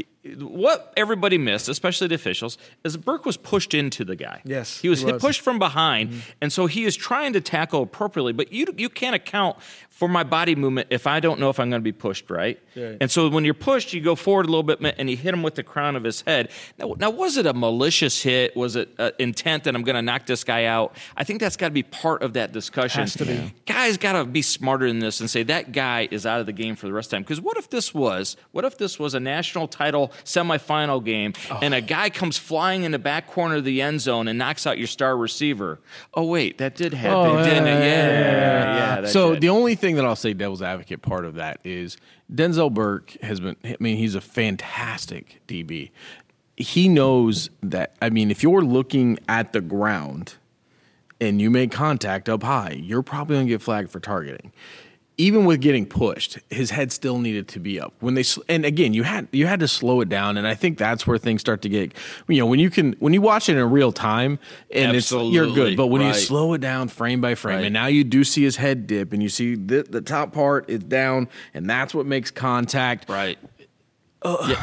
What everybody missed, especially the officials, is Burke was pushed into the guy. Yes, he was he was. pushed from behind, and so he is trying to tackle appropriately. But you can't account for my body movement if I don't know if I'm going to be pushed, right? And so when you're pushed, you go forward a little bit, and you hit him with the crown of his head. Now was it a malicious hit? Was it intent that I'm going to knock this guy out? I think that's got to be part of that discussion. Has to be. Guys got to be smarter than this and say that guy is out of the game for the rest of the time. Because what if this was a national title semifinal game and a guy comes flying in the back corner of the end zone and knocks out your star receiver? Oh wait, that did happen, didn't it? Yeah. So the only thing that I'll say devil's advocate part of that is Denzel Burke has been, he's a fantastic DB. He knows that, if you're looking at the ground and you make contact up high, you're probably going to get flagged for targeting. Even with getting pushed, his head still needed to be up. And again, you had to slow it down, and I think that's where things start to get. When you watch it in real time, and you're good. But when you slow it down frame by frame, and now you do see his head dip, and you see the top part is down, and that's what makes contact. Right. The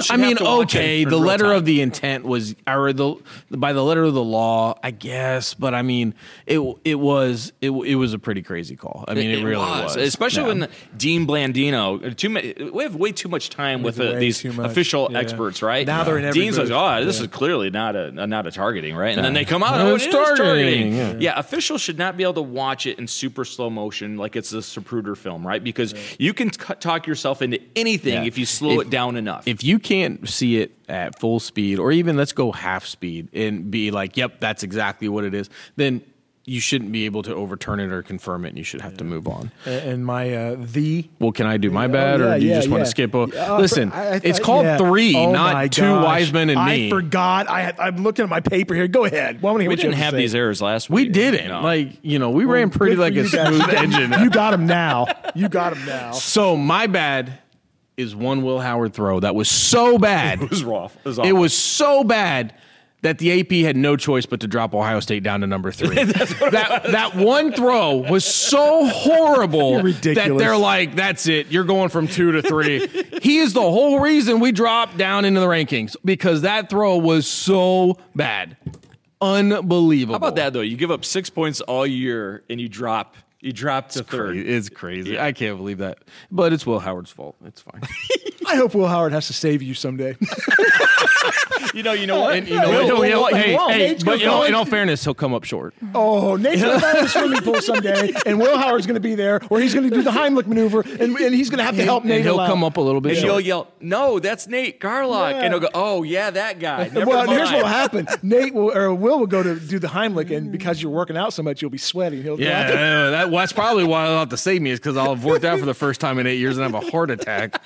letter of the intent was, or by the letter of the law, I guess. But it was a pretty crazy call. It really was. Especially when Dean Blandino. We have way too much time with these official experts, right? Now they're in every Dean's booth. like, this is clearly not a targeting, right? And then they come out, No, it it's is targeting. Yeah, officials should not be able to watch it in super slow motion like it's a Zapruder film, right? Because you can talk yourself into anything if you slow it down enough. If you can't see it at full speed, or even let's go half speed and be like, yep, that's exactly what it is, then you shouldn't be able to overturn it or confirm it, and you should have to move on. And my Well, can I do my bad, or do you just want to skip? Listen, it's called 3, Oh not my 2 gosh. Wiseman and me. I forgot. I'm looking at my paper here. Go ahead. Well, We didn't have these errors last week. We didn't. No. We ran pretty like a smooth engine. You got him now. You got him now. So my bad is one Will Howard throw that was so bad. It was rough. It was so bad that the AP had no choice but to drop Ohio State down to number 3. that one throw was so horrible You're ridiculous. that they're like, that's it. You're going from 2 to 3. He is the whole reason we dropped down into the rankings, because that throw was so bad. Unbelievable. How about that, though? You give up 6 points all year, and you drop to third. It's crazy. I can't believe that. But it's Will Howard's fault. It's fine. I hope Will Howard has to save you someday. You know what? And you know what? He won't. But in all fairness, he'll come up short. Oh, Nate's going to find a swimming pool someday, and Will Howard's going to be there, or he's going to do the Heimlich maneuver, and he's going to have to help Nate. And he'll out. come up a little bit And short. you'll yell, "No, that's Nate Garlock," Yeah. and he'll go, "Oh yeah, that guy." Never Well, mind. here's what will happen. Will will go to do the Heimlich, and because you're working out so much, you'll be sweating. He'll Yeah, drop it. that's probably why I'll have to save me, is because I'll have worked out for the first time in 8 years and have a heart attack.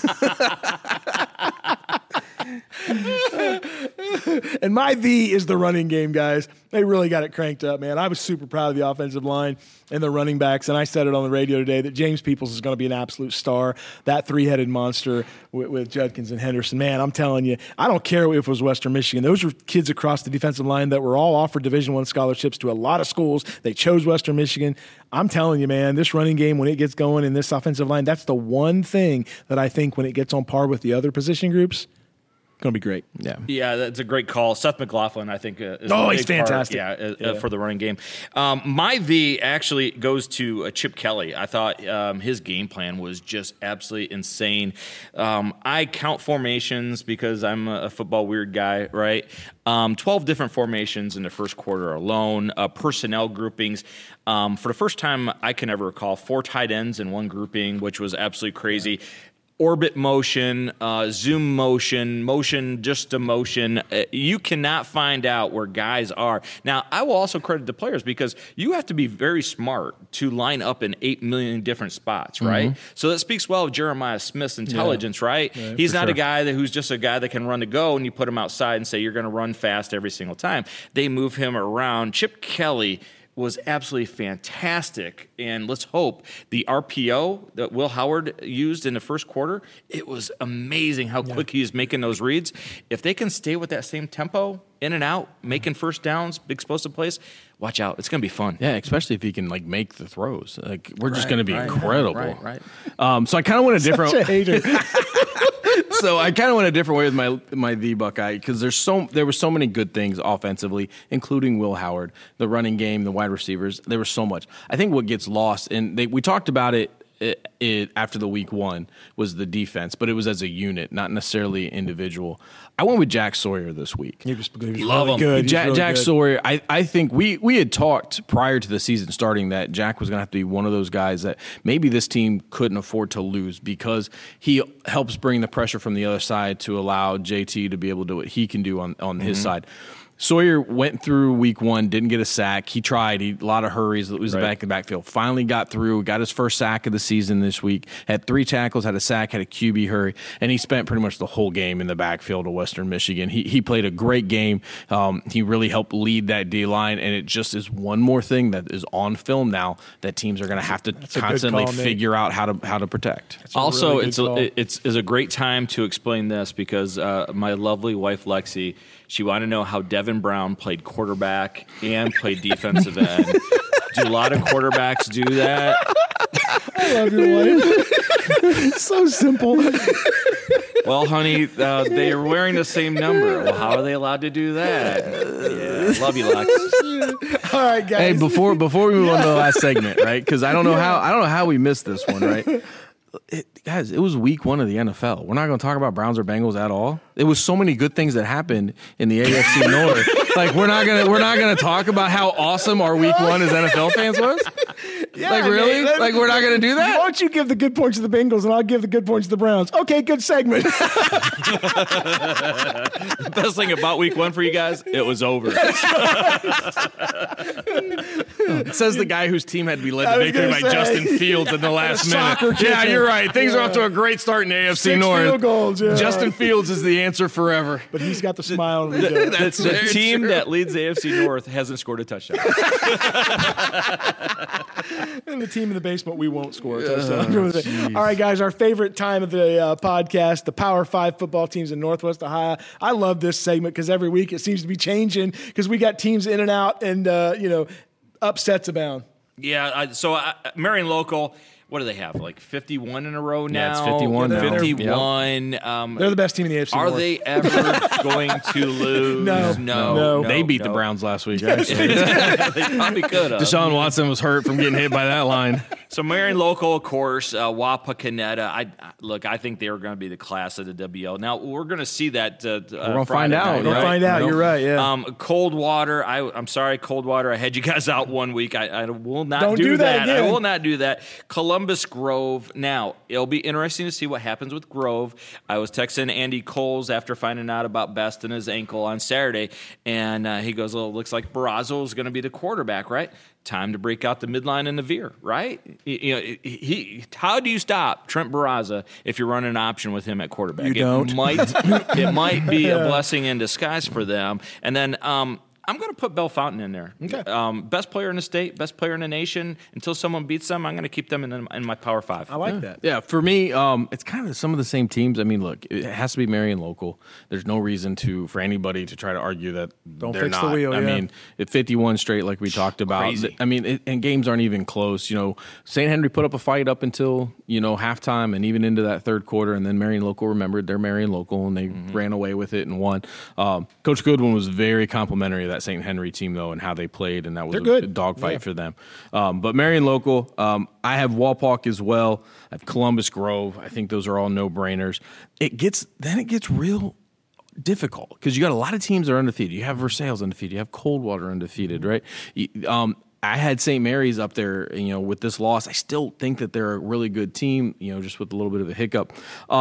And my V is the running game, guys. They really got it cranked up, man. I was super proud of the offensive line and the running backs, and I said it on the radio today that James Peoples is going to be an absolute star. That 3-headed monster with Judkins and Henderson. Man, I'm telling you, I don't care if it was Western Michigan. Those were kids across the defensive line that were all offered Division I scholarships to a lot of schools. They chose Western Michigan. I'm telling you, man, this running game, when it gets going in this offensive line, that's the one thing that I think when it gets on par with the other position groups, going to be great. Yeah, that's a great call. Seth McLaughlin, I think, is Oh, a he's big part, fantastic. for the running game. My V actually goes to Chip Kelly. I thought his game plan was just absolutely insane. I count formations because I'm a football weird guy, right? 12 different formations in the first quarter alone, personnel groupings. For the first time I can ever recall, 4 tight ends in one grouping, which was absolutely crazy. Orbit motion, zoom motion, just a motion. You cannot find out where guys are. Now, I will also credit the players because you have to be very smart to line up in 8 million different spots, right? Mm-hmm. So that speaks well of Jeremiah Smith's intelligence, right? He's not a guy who's just a guy that can run to go and you put him outside and say you're going to run fast every single time. They move him around. Chip Kelly was absolutely fantastic, and let's hope the RPO that Will Howard used in the first quarter, it was amazing how quick he was making those reads. If they can stay with that same tempo, in and out, making first downs, big explosive plays, watch out. It's going to be fun. Yeah, especially if he can make the throws. We're just going to be incredible. Right. So I kind of went a different. Such a hater. So I kind of went a different way with my the Buckeye, because there were so many good things offensively, including Will Howard, the running game, the wide receivers. There was so much. I think what gets lost, and we talked about it after the week 1, was the defense, but it was as a unit, not necessarily individual. I went with Jack Sawyer this week. He was Love really him. good. Jack Sawyer, I think we had talked prior to the season starting that Jack was going to have to be one of those guys that maybe this team couldn't afford to lose, because he helps bring the pressure from the other side to allow JT to be able to do what he can do on his side. Sawyer went through week 1, didn't get a sack. He tried. A lot of hurries. It was back in the backfield. Finally got through, got his first sack of the season this week. Had 3 tackles, had a sack, had a QB hurry, and he spent pretty much the whole game in the backfield of Western Michigan. He played a great game. He really helped lead that D-line, and it just is one more thing that is on film now that teams are going to have to constantly figure out how to protect. Also, really it's a great time to explain this because my lovely wife, Lexi, she wanted to know how Devin Brown played quarterback and played defensive end. Do a lot of quarterbacks do that? I love your wife. So simple. Well, honey, they are wearing the same number. Well, how are they allowed to do that? Yeah, love you, Lex. All right, guys. Hey, before we move on to the last segment, right? Because I don't know how we missed this one, right? Guys, it was week 1 of the NFL. We're not going to talk about Browns or Bengals at all. It was so many good things that happened in the AFC North. We're not gonna talk about how awesome our week 1 as NFL fans was. Like, really? Like, we're not going to do that? Why don't you give the good points to the Bengals and I'll give the good points to the Browns? Okay, good segment. The best thing about week 1 for you guys, it was over. It says the guy whose team had to be led to victory by Justin Fields in the last minute. kicker. Yeah, you're right. Things are off to a great start in the AFC 6 North. field goals, yeah. Justin Fields is the answer forever. But he's got the smile. That's The very team true. that leads the AFC North hasn't scored a touchdown. And the team in the basement, we won't score a touchdown. All right, guys, our favorite time of the podcast, the Power 5 football teams in Northwest Ohio. I love this segment because every week it seems to be changing because we got teams in and out and, upsets abound. Yeah, Marion Local, what do they have? Like 51 in a row now? Yeah, it's 51 now. 51. They're the best team in the AFC Are North. they ever going to lose? No. They beat the Browns last week, actually. They probably could have. Deshaun Watson was hurt from getting hit by that line. So Marion Local, of course, Wapakoneta. I think they are going to be the class of the WL. Now we're going to see that. We're going to find out. We'll find out. You're right. Yeah. Coldwater. I'm sorry, Coldwater. I had you guys out one week. I will not Don't do that again. I will not do that. Columbus Grove. Now it'll be interesting to see what happens with Grove. I was texting Andy Coles after finding out about Best and his ankle on Saturday, and he goes, "Well, it looks like Barrazo is going to be the quarterback, right? Time to break out the midline and the veer, right? How do you stop Trent Barraza if you're running an option with him at quarterback? You don't. It might be a blessing in disguise for them. And then I'm going to put Bellefontaine in there. Okay. Best player in the state, best player in the nation. Until someone beats them, I'm going to keep them in my Power 5. I like that. Yeah, for me, it's kind of some of the same teams. I mean, look, it has to be Marion Local. There's no reason for anybody to try to argue that Don't they're fix not. the wheel, I yeah. mean, at 51 straight, like we talked about. Crazy. I mean, and games aren't even close. St. Henry put up a fight up until halftime and even into that third quarter, and then Marion Local remembered they're Marion Local and they ran away with it and won. Coach Goodwin was very complimentary of that St. Henry team, though, and how they played, and that was a dogfight for them. But Marion Local, I have Walpock as well. I have Columbus Grove. I think those are all no-brainers. It gets real difficult because you got a lot of teams that are undefeated. You have Versailles undefeated. You have Coldwater undefeated, right? I had St. Mary's up there, with this loss. I still think that they're a really good team, just with a little bit of a hiccup.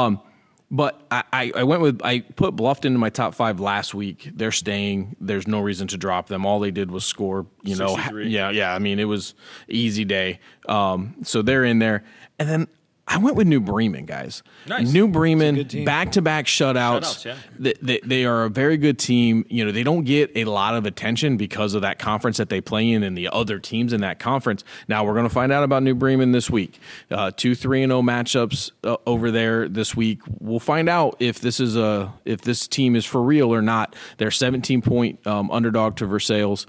But I put Bluffton in my top 5 last week. They're staying. There's no reason to drop them. All they did was score, 63. Yeah. I mean, it was easy day. So they're in there. And then I went with New Bremen, guys. Nice. New Bremen, back-to-back shutouts. Yeah. They are a very good team. They don't get a lot of attention because of that conference that they play in and the other teams in that conference. Now, we're going to find out about New Bremen this week. 2 3-0 matchups over there this week. We'll find out if this team is for real or not. They're 17-point underdog to Versailles.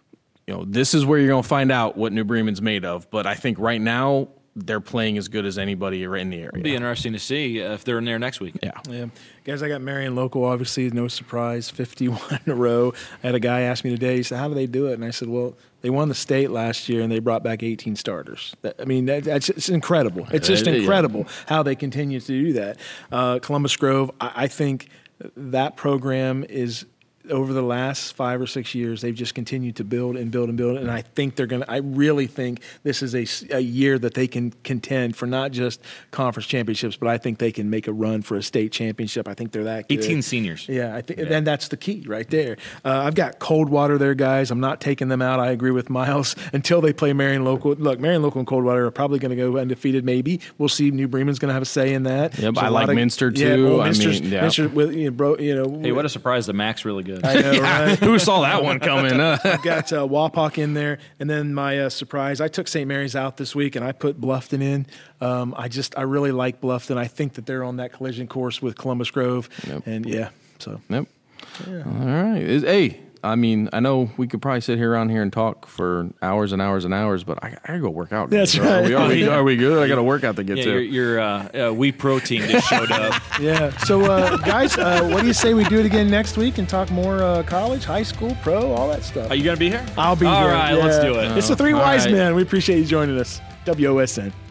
This is where you're going to find out what New Bremen's made of. But I think right now, they're playing as good as anybody right in the area. It'll be interesting to see if they're in there next week. Yeah. Guys, I got Marion Local, obviously, no surprise, 51 in a row. I had a guy ask me today, he said, how do they do it? And I said, well, they won the state last year and they brought back 18 starters. It's incredible. It's just incredible how they continue to do that. Columbus Grove, I think that program is – over the last 5 or 6 years, they've just continued to build and build and build. And I think I really think this is a year that they can contend for not just conference championships, but I think they can make a run for a state championship. I think they're that good. 18 seniors. Yeah, I think, and that's the key right there. I've got Coldwater there, guys. I'm not taking them out. I agree with Miles until they play Marion Local. Look, Marion Local and Coldwater are probably going to go undefeated. Maybe we'll see. New Bremen's going to have a say in that. Yeah, but I like Minster too. Minster with Hey, what a surprise! The MAC's really good. I know, right? Who saw that one coming? I've got Wapak in there, and then my surprise. I took St. Mary's out this week, and I put Bluffton in. I really like Bluffton. I think that they're on that collision course with Columbus Grove, and Yep. All right. Hey, I mean, I know we could probably sit here around here and talk for hours and hours and hours, but I gotta go work out. That's right. right. Are we good? I got a workout to get to. Your wheat protein just showed up. Yeah. So, guys, what do you say we do it again next week and talk more college, high school, pro, all that stuff? Are you going to be here? I'll be here. All right, let's do it. It's the Three All Wise right. Men. We appreciate you joining us. WOSN.